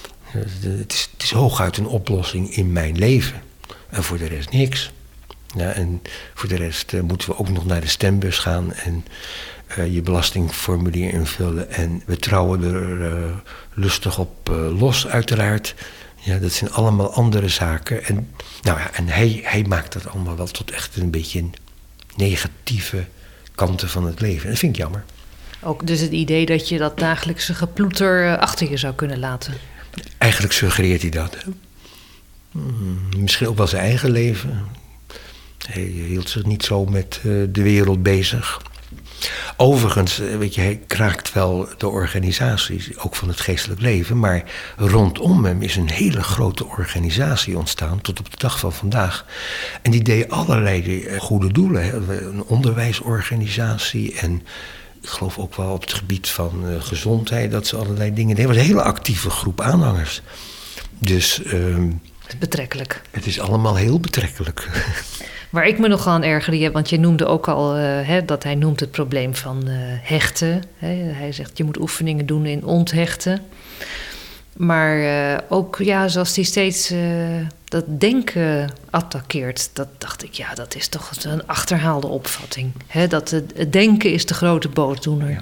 Het is hooguit een oplossing in mijn leven. En voor de rest niks. Ja, en voor de rest moeten we ook nog naar de stembus gaan en je belastingformulier invullen. En we trouwen er lustig op los, uiteraard. Ja, dat zijn allemaal andere zaken. En, nou ja, en hij maakt dat allemaal wel tot echt een beetje negatieve kanten van het leven. En dat vind ik jammer. Ook dus het idee dat je dat dagelijkse geploeter achter je zou kunnen laten. Eigenlijk suggereert hij dat. Misschien ook wel zijn eigen leven. Hij hield zich niet zo met de wereld bezig. Overigens, weet je, hij kraakt wel de organisaties, ook van het geestelijk leven. Maar rondom hem is een hele grote organisatie ontstaan, tot op de dag van vandaag. En die deed allerlei goede doelen. Hè. Een onderwijsorganisatie en ik geloof ook wel op het gebied van gezondheid, dat ze allerlei dingen deden. Het was een hele actieve groep aanhangers. Dus betrekkelijk. Het is allemaal heel betrekkelijk. Waar ik me nogal aan ergerde, want je noemde ook al dat hij noemt het probleem van hechten. Hij zegt je moet oefeningen doen in onthechten. Maar ook ja, zoals hij steeds dat denken attaqueert, dat dacht ik, ja, dat is toch een achterhaalde opvatting. Dat het denken is de grote boosdoener.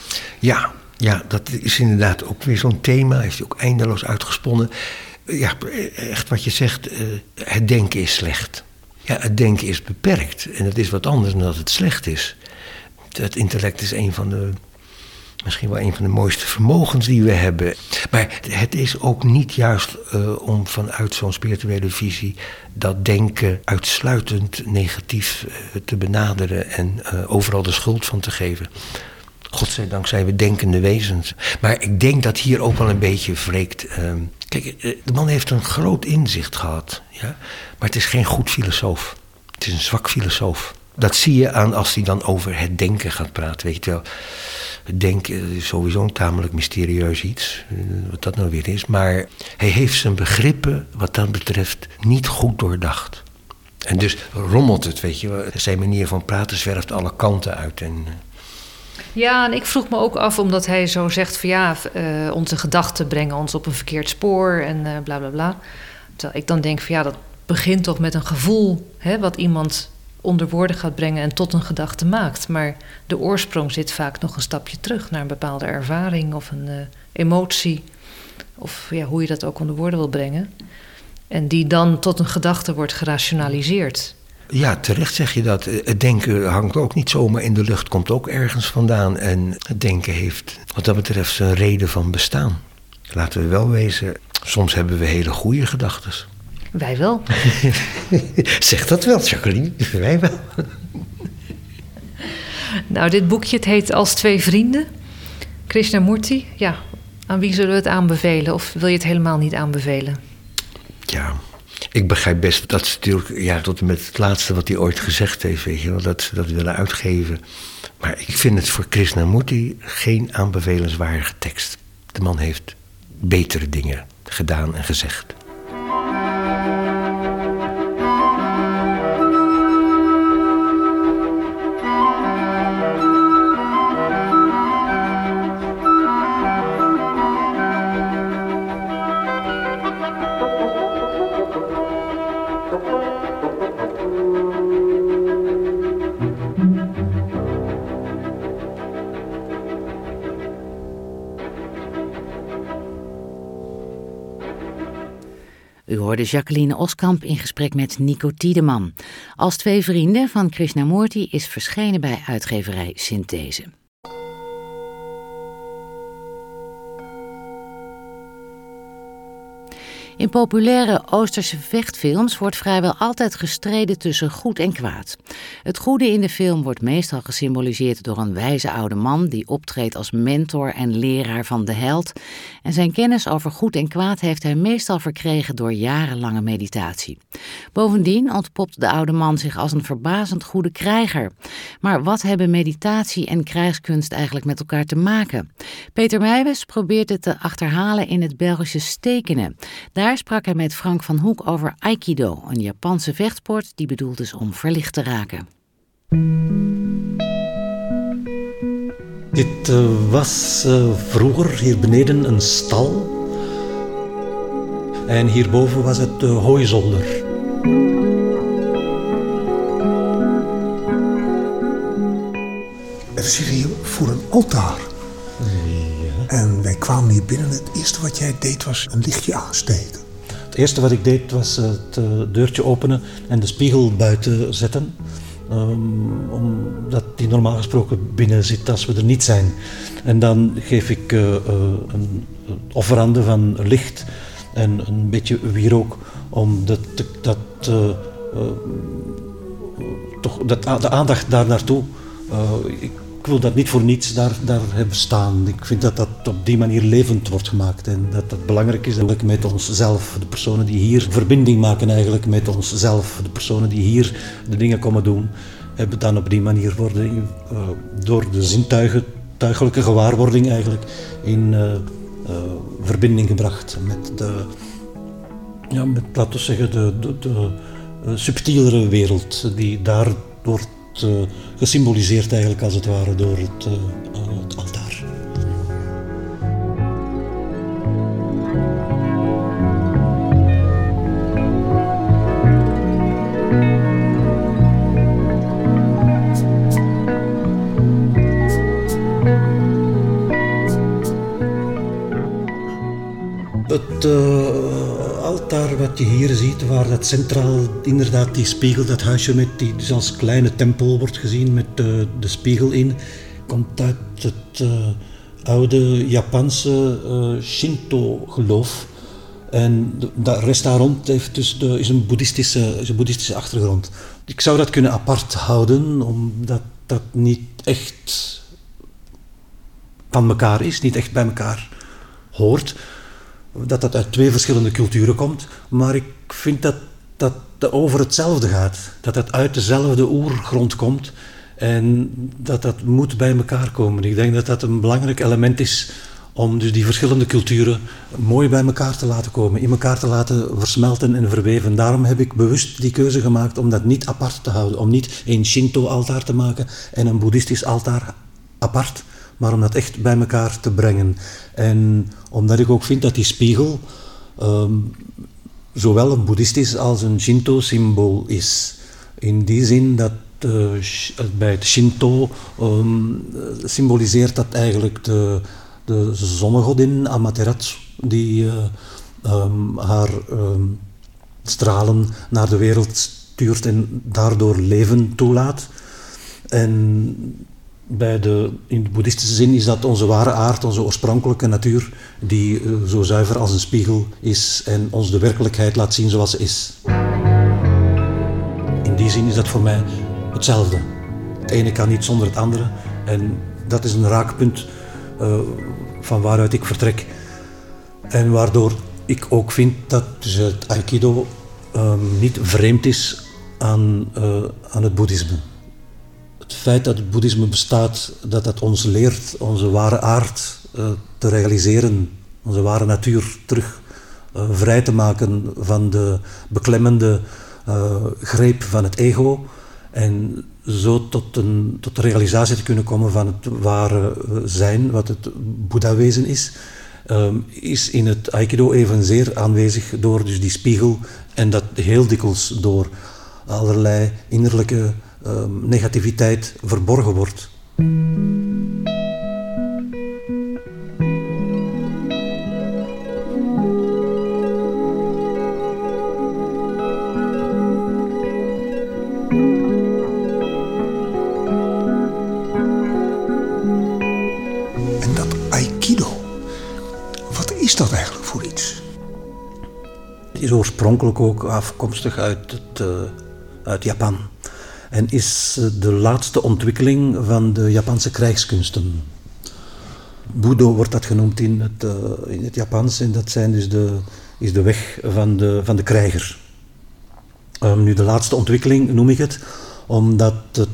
Ja, dat is inderdaad ook weer zo'n thema, heeft hij ook eindeloos uitgesponnen. Ja, echt wat je zegt, het denken is slecht. Ja, het denken is beperkt en dat is wat anders dan dat het slecht is. Het intellect is misschien wel een van de mooiste vermogens die we hebben. Maar het is ook niet juist om vanuit zo'n spirituele visie dat denken uitsluitend negatief te benaderen en overal de schuld van te geven. Godzijdank zijn we denkende wezens. Maar ik denk dat hier ook wel een beetje wreekt. Kijk, de man heeft een groot inzicht gehad. Ja? Maar het is geen goed filosoof. Het is een zwak filosoof. Dat zie je aan als hij dan over het denken gaat praten. Weet je wel, het denken is sowieso een tamelijk mysterieus iets. Wat dat nou weer is. Maar hij heeft zijn begrippen wat dat betreft niet goed doordacht. En dus rommelt het, weet je wel. Zijn manier van praten zwerft alle kanten uit. Ja, en ik vroeg me ook af, omdat hij zo zegt van ja, onze gedachten brengen ons op een verkeerd spoor en bla bla bla. Terwijl ik dan denk van ja, dat begint toch met een gevoel, wat iemand onder woorden gaat brengen en tot een gedachte maakt. Maar de oorsprong zit vaak nog een stapje terug naar een bepaalde ervaring of een emotie. Of ja, hoe je dat ook onder woorden wil brengen. En die dan tot een gedachte wordt gerationaliseerd. Ja, terecht zeg je dat. Het denken hangt ook niet zomaar in de lucht, komt ook ergens vandaan. En het denken heeft wat dat betreft zijn reden van bestaan. Laten we wel wezen, soms hebben we hele goede gedachten. Wij wel. Zeg dat wel, Jacqueline. Wij wel. Nou, dit boekje, het heet Als twee vrienden. Krishnamurti, ja, aan wie zullen we het aanbevelen? Of wil je het helemaal niet aanbevelen? Ja, ik begrijp best dat ze natuurlijk, ja, tot en met het laatste wat hij ooit gezegd heeft, weet je wel, dat ze dat willen uitgeven. Maar ik vind het voor Krishnamurti geen aanbevelenswaardige tekst. De man heeft betere dingen gedaan en gezegd. U hoorde Jacqueline Oskamp in gesprek met Nico Tiedeman. Als twee vrienden van Krishnamurti is verschenen bij uitgeverij Synthese. In populaire Oosterse vechtfilms wordt vrijwel altijd gestreden tussen goed en kwaad. Het goede in de film wordt meestal gesymboliseerd door een wijze oude man die optreedt als mentor en leraar van de held. En zijn kennis over goed en kwaad heeft hij meestal verkregen door jarenlange meditatie. Bovendien ontpopt de oude man zich als een verbazend goede krijger. Maar wat hebben meditatie en krijgskunst eigenlijk met elkaar te maken? Peter Meijwes probeert het te achterhalen in het Belgische Stekenen. Daar sprak hij met Frank van Hoek over Aikido, een Japanse vechtsport die bedoeld is om verlicht te raken. Dit was vroeger hier beneden een stal. En hierboven was het hooizolder. We zitten hier voor een altaar. Ja. En wij kwamen hier binnen. Het eerste wat jij deed was een lichtje aansteken. Het eerste wat ik deed was het deurtje openen en de spiegel buiten zetten. Omdat die normaal gesproken binnen zit als we er niet zijn. En dan geef ik een offerande van licht en een beetje wierook om de aandacht daar naartoe. Ik wil dat niet voor niets daar hebben staan. Ik vind dat op die manier levend wordt gemaakt en dat het belangrijk is dat met onszelf, de personen die hier verbinding maken eigenlijk met onszelf, de personen die hier de dingen komen doen, hebben dan op die manier worden door de zintuigelijke gewaarwording eigenlijk in verbinding gebracht met laten we zeggen, de subtielere wereld die daar wordt gesymboliseerd eigenlijk als het ware door het altaar. Het altaar wat je hier ziet, waar dat centraal inderdaad die spiegel, dat huisje met die dus als kleine tempel wordt gezien met de spiegel in, komt uit het oude Japanse Shinto-geloof. En de rest daar rond heeft dus is een boeddhistische achtergrond. Ik zou dat kunnen apart houden, omdat dat niet echt van elkaar is, niet echt bij elkaar hoort. Dat uit twee verschillende culturen komt, maar ik vind dat het over hetzelfde gaat. Dat het uit dezelfde oergrond komt en dat moet bij elkaar komen. Ik denk dat dat een belangrijk element is om dus die verschillende culturen mooi bij elkaar te laten komen, in elkaar te laten versmelten en verweven. Daarom heb ik bewust die keuze gemaakt om dat niet apart te houden, om niet een Shinto-altaar te maken en een boeddhistisch altaar apart, maar om dat echt bij elkaar te brengen. En omdat ik ook vind dat die spiegel zowel een boeddhistisch als een Shinto-symbool is. In die zin dat bij het Shinto symboliseert dat eigenlijk de zonnegodin Amaterasu, die haar stralen naar de wereld stuurt en daardoor leven toelaat. En in de boeddhistische zin is dat onze ware aard, onze oorspronkelijke natuur, die zo zuiver als een spiegel is en ons de werkelijkheid laat zien zoals ze is. In die zin is dat voor mij hetzelfde. Het ene kan niet zonder het andere en dat is een raakpunt van waaruit ik vertrek. En waardoor ik ook vind dat dus het Aikido niet vreemd is aan het boeddhisme. Het feit dat het boeddhisme bestaat, dat ons leert onze ware aard te realiseren, onze ware natuur terug vrij te maken van de beklemmende greep van het ego en zo tot de realisatie te kunnen komen van het ware zijn, wat het Boeddha-wezen is in het Aikido evenzeer aanwezig door dus die spiegel en dat heel dikwijls door allerlei innerlijke negativiteit verborgen wordt. is dat eigenlijk voor iets? Het is oorspronkelijk ook afkomstig uit Japan. En is de laatste ontwikkeling van de Japanse krijgskunsten. Budo wordt dat genoemd in het Japans en dat is de weg van de krijger. Nu de laatste ontwikkeling noem ik het, omdat het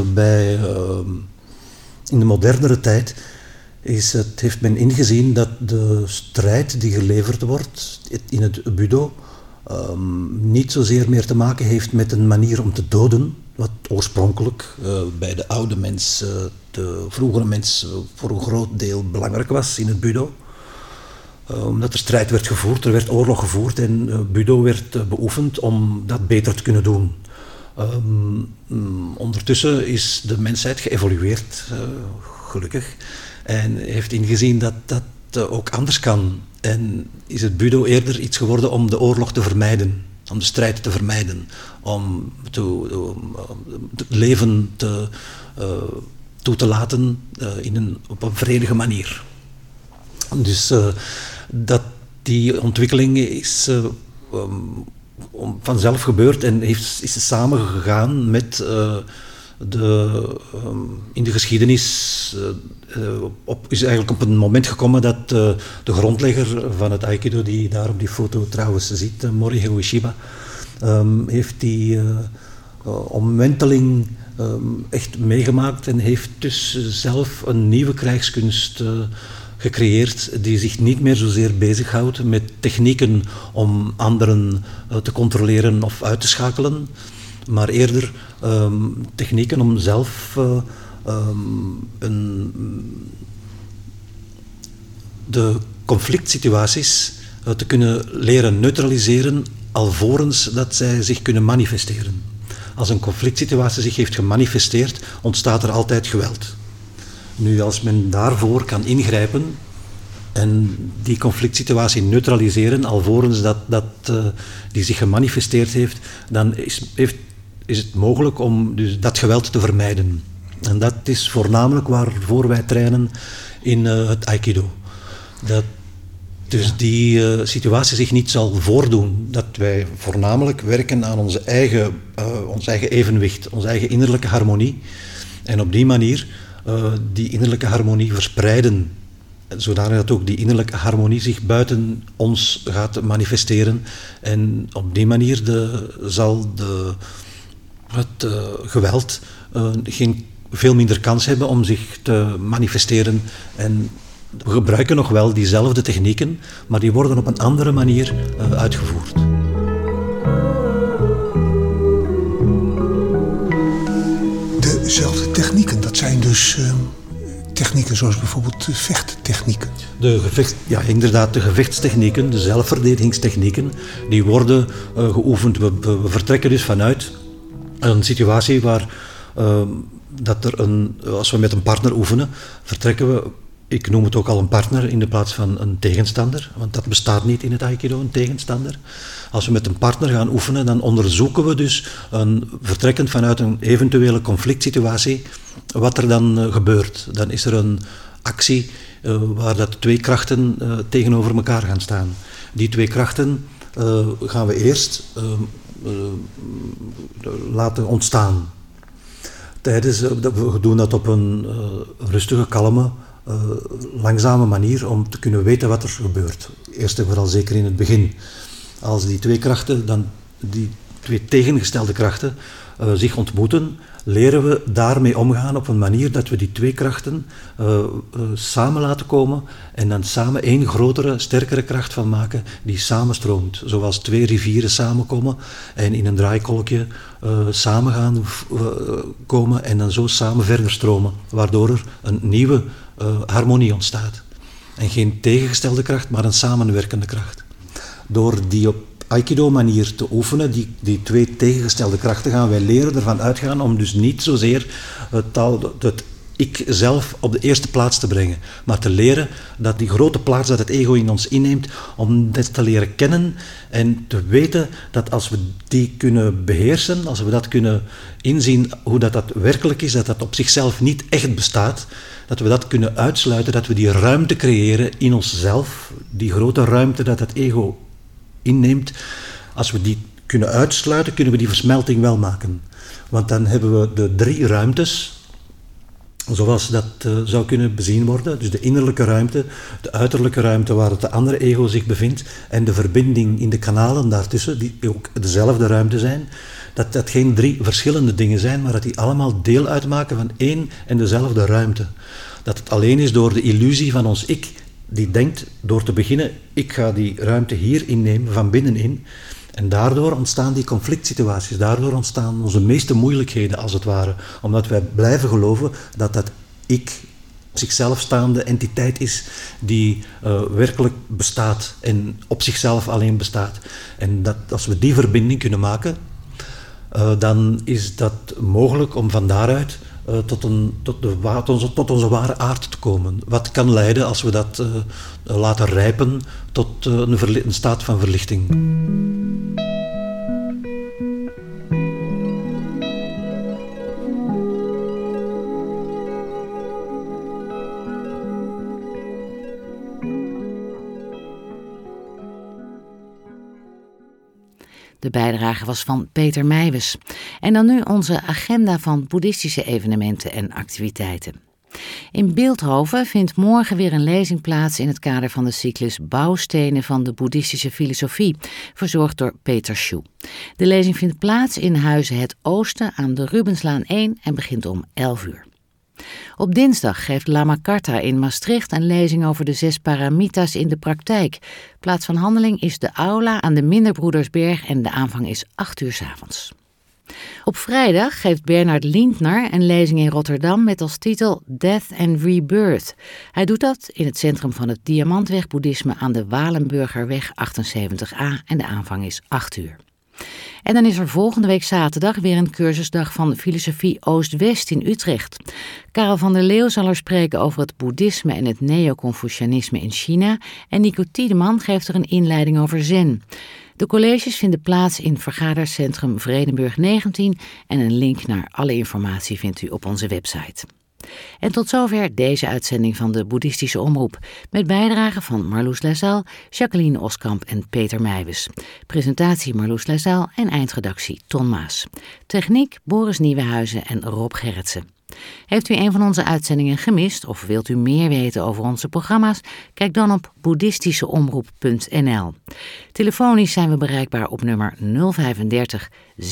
in de modernere tijd heeft men ingezien dat de strijd die geleverd wordt in het Budo niet zozeer meer te maken heeft met een manier om te doden, wat oorspronkelijk bij de oude mens, de vroegere mens, voor een groot deel belangrijk was in het Budo. Omdat er strijd werd gevoerd, er werd oorlog gevoerd en Budo werd beoefend om dat beter te kunnen doen. Ondertussen is de mensheid geëvolueerd, gelukkig, en heeft ingezien dat dat ook anders kan. En is het Budo eerder iets geworden om de oorlog te vermijden, om de strijd te vermijden, om het leven toe te laten op een vredige manier. Dus die ontwikkeling is vanzelf gebeurd en is samengegaan met in de geschiedenis is eigenlijk op een moment gekomen dat de grondlegger van het Aikido, die daar op die foto trouwens ziet, Morihei Ueshiba, heeft die omwenteling echt meegemaakt en heeft dus zelf een nieuwe krijgskunst gecreëerd die zich niet meer zozeer bezighoudt met technieken om anderen te controleren of uit te schakelen, maar eerder technieken om zelf de conflict situaties te kunnen leren neutraliseren alvorens dat zij zich kunnen manifesteren. Als een conflict situatie zich heeft gemanifesteerd, ontstaat er altijd geweld. Nu, als men daarvoor kan ingrijpen en die conflict situatie neutraliseren alvorens dat die zich gemanifesteerd heeft, dan is het mogelijk om dus dat geweld te vermijden. En dat is voornamelijk waarvoor wij trainen in het Aikido. Dat dus die situatie zich niet zal voordoen. Dat wij voornamelijk werken aan ons eigen evenwicht, onze eigen innerlijke harmonie. En op die manier die innerlijke harmonie verspreiden. Zodanig dat ook die innerlijke harmonie zich buiten ons gaat manifesteren. En op die manier zal het geweld veel minder kans hebben om zich te manifesteren. En we gebruiken nog wel diezelfde technieken, maar die worden op een andere manier uitgevoerd. Dezelfde technieken, dat zijn dus technieken zoals bijvoorbeeld vechttechnieken. Inderdaad, de gevechtstechnieken, de zelfverdedigingstechnieken, die worden geoefend. We vertrekken dus vanuit een situatie waar als we met een partner oefenen, vertrekken we, ik noem het ook al een partner in de plaats van een tegenstander, want dat bestaat niet in het Aikido, een tegenstander. Als we met een partner gaan oefenen, dan onderzoeken we dus, vertrekkend vanuit een eventuele conflict situatie, wat er dan gebeurt. Dan is er een actie waar dat twee krachten tegenover elkaar gaan staan. Die twee krachten gaan we eerst laten ontstaan. We doen dat op een rustige, kalme, langzame manier om te kunnen weten wat er gebeurt. Eerst en vooral zeker in het begin. Als die twee krachten, die twee tegengestelde krachten, zich ontmoeten, leren we daarmee omgaan op een manier dat we die twee krachten samen laten komen en dan samen één grotere, sterkere kracht van maken die samenstroomt. Zoals twee rivieren samenkomen en in een draaikolkje samen gaan komen en dan zo samen verder stromen, waardoor er een nieuwe harmonie ontstaat. En geen tegengestelde kracht, maar een samenwerkende kracht. Door die op Aikido-manier te oefenen, die twee tegengestelde krachten, gaan wij leren ervan uitgaan om dus niet zozeer het ik zelf op de eerste plaats te brengen. Maar te leren dat die grote plaats dat het ego in ons inneemt, om dat te leren kennen en te weten dat als we die kunnen beheersen, als we dat kunnen inzien hoe dat werkelijk is, dat dat op zichzelf niet echt bestaat, dat we dat kunnen uitsluiten, dat we die ruimte creëren in onszelf, die grote ruimte dat het ego inneemt. Als we die kunnen uitsluiten, kunnen we die versmelting wel maken. Want dan hebben we de 3 ruimtes, zoals dat zou kunnen bezien worden. Dus de innerlijke ruimte, de uiterlijke ruimte waar het de andere ego zich bevindt en de verbinding in de kanalen daartussen, die ook dezelfde ruimte zijn. Dat dat geen 3 verschillende dingen zijn, maar dat die allemaal deel uitmaken van één en dezelfde ruimte. Dat het alleen is door de illusie van ons ik, die denkt door te beginnen, ik ga die ruimte hier innemen, van binnenin. En daardoor ontstaan die conflict situaties, daardoor ontstaan onze meeste moeilijkheden als het ware. Omdat wij blijven geloven dat dat ik op zichzelf staande entiteit is die werkelijk bestaat en op zichzelf alleen bestaat. En dat als we die verbinding kunnen maken, dan is dat mogelijk om van daaruit tot onze ware aard te komen. Wat kan leiden als we dat laten rijpen tot een staat van verlichting. De bijdrage was van Peter Meijwes. En dan nu onze agenda van boeddhistische evenementen en activiteiten. In Bilthoven vindt morgen weer een lezing plaats in het kader van de cyclus Bouwstenen van de boeddhistische filosofie, verzorgd door Peter Schuh. De lezing vindt plaats in Huize Het Oosten aan de Rubenslaan 1 en begint om 11 uur. Op dinsdag geeft Lama Karta in Maastricht een lezing over de 6 paramitas in de praktijk. Plaats van handeling is de aula aan de Minderbroedersberg en de aanvang is 8 uur 's avonds. Op vrijdag geeft Bernard Lindner een lezing in Rotterdam met als titel Death and Rebirth. Hij doet dat in het centrum van het Diamantweg Boeddhisme aan de Walenburgerweg 78a en de aanvang is 8 uur. En dan is er volgende week zaterdag weer een cursusdag van Filosofie Oost-West in Utrecht. Karel van der Leeuw zal er spreken over het boeddhisme en het neo-confucianisme in China en Nico Tiedeman geeft er een inleiding over Zen. De colleges vinden plaats in Vergadercentrum Vredenburg 19 en een link naar alle informatie vindt u op onze website. En tot zover deze uitzending van de Boeddhistische Omroep, met bijdragen van Marloes Lazaal, Jacqueline Oskamp en Peter Meijwes. Presentatie Marloes Lazaal en eindredactie Ton Maas. Techniek Boris Nieuwenhuizen en Rob Gerritsen. Heeft u een van onze uitzendingen gemist of wilt u meer weten over onze programma's? Kijk dan op boeddhistischeomroep.nl. Telefonisch zijn we bereikbaar op nummer 035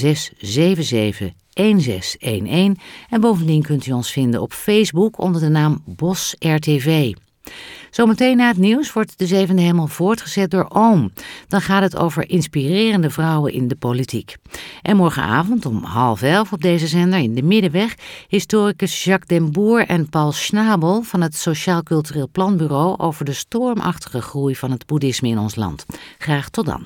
677 1611 en bovendien kunt u ons vinden op Facebook onder de naam Bos RTV. Zometeen na het nieuws wordt de Zevende Hemel voortgezet door Oom. Dan gaat het over inspirerende vrouwen in de politiek. En morgenavond om 10:30 op deze zender in de Middenweg historicus Jacques den Boer en Paul Schnabel van het Sociaal Cultureel Planbureau over de stormachtige groei van het boeddhisme in ons land. Graag tot dan.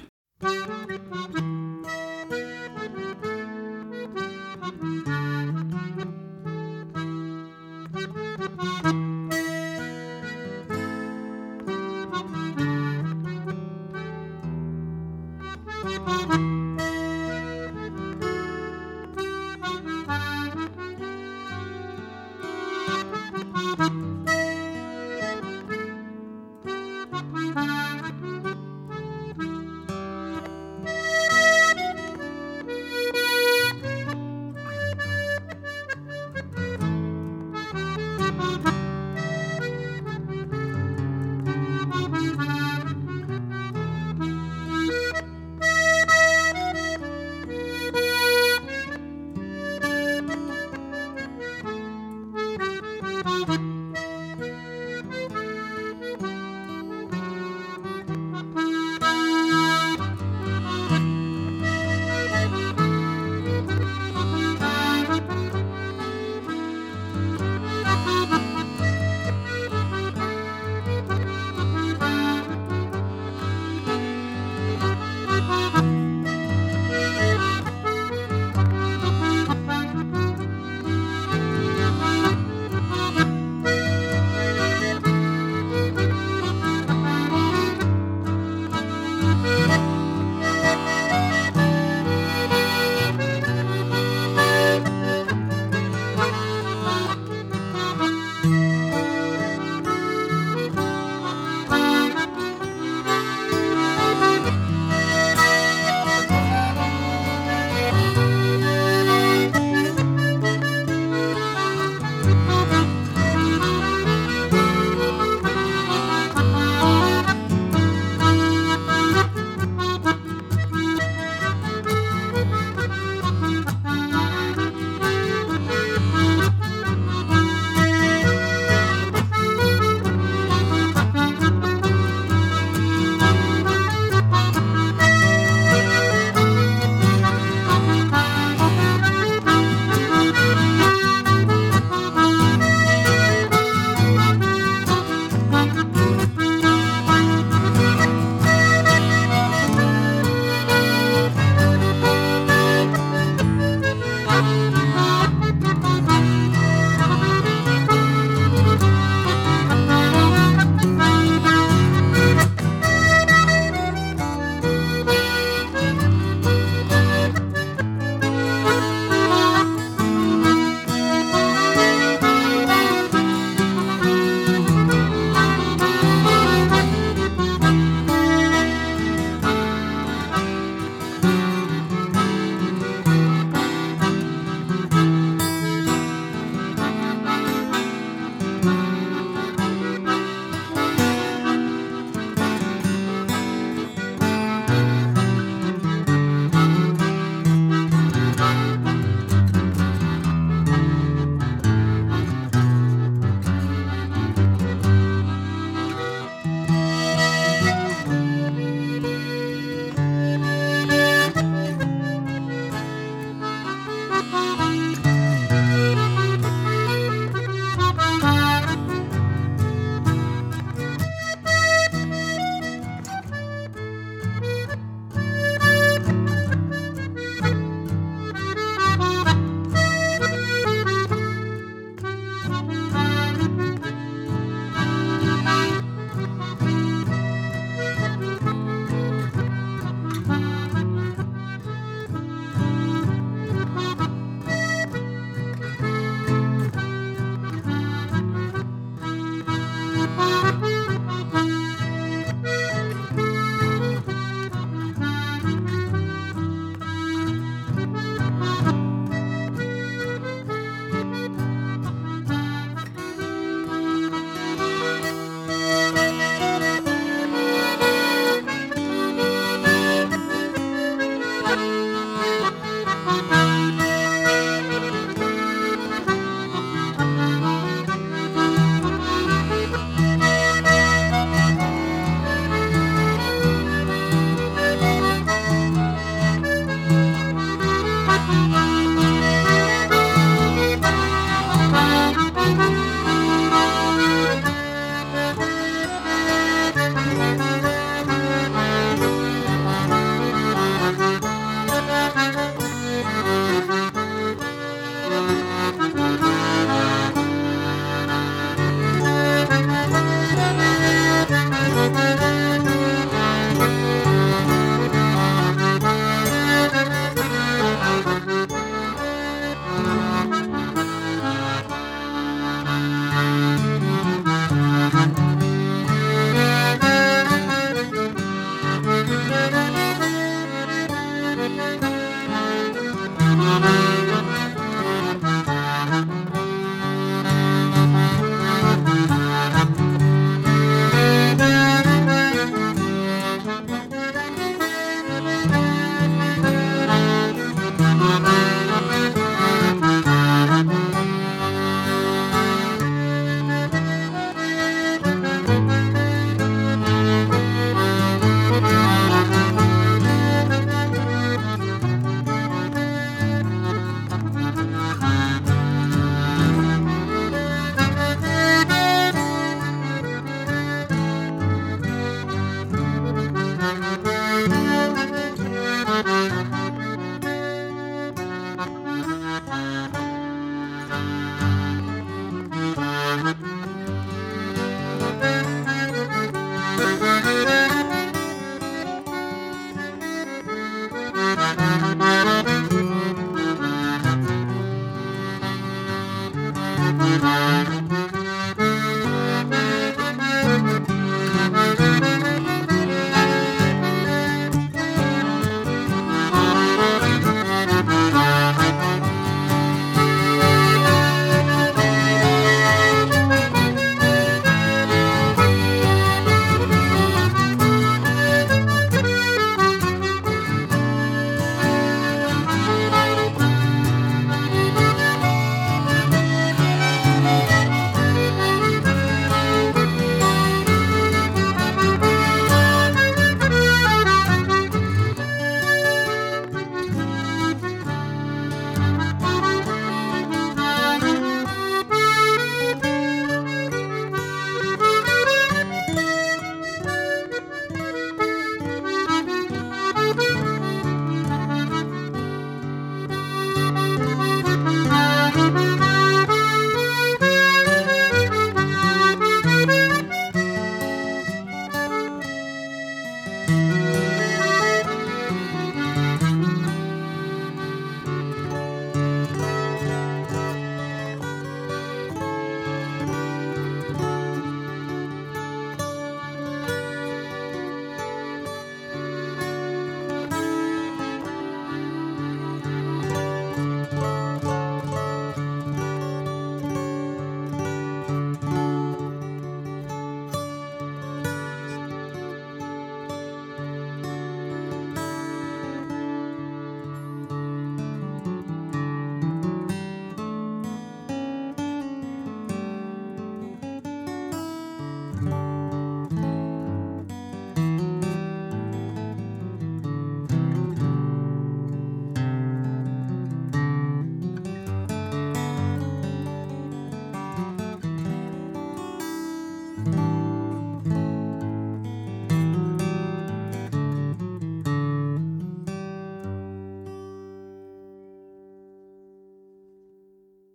Muziek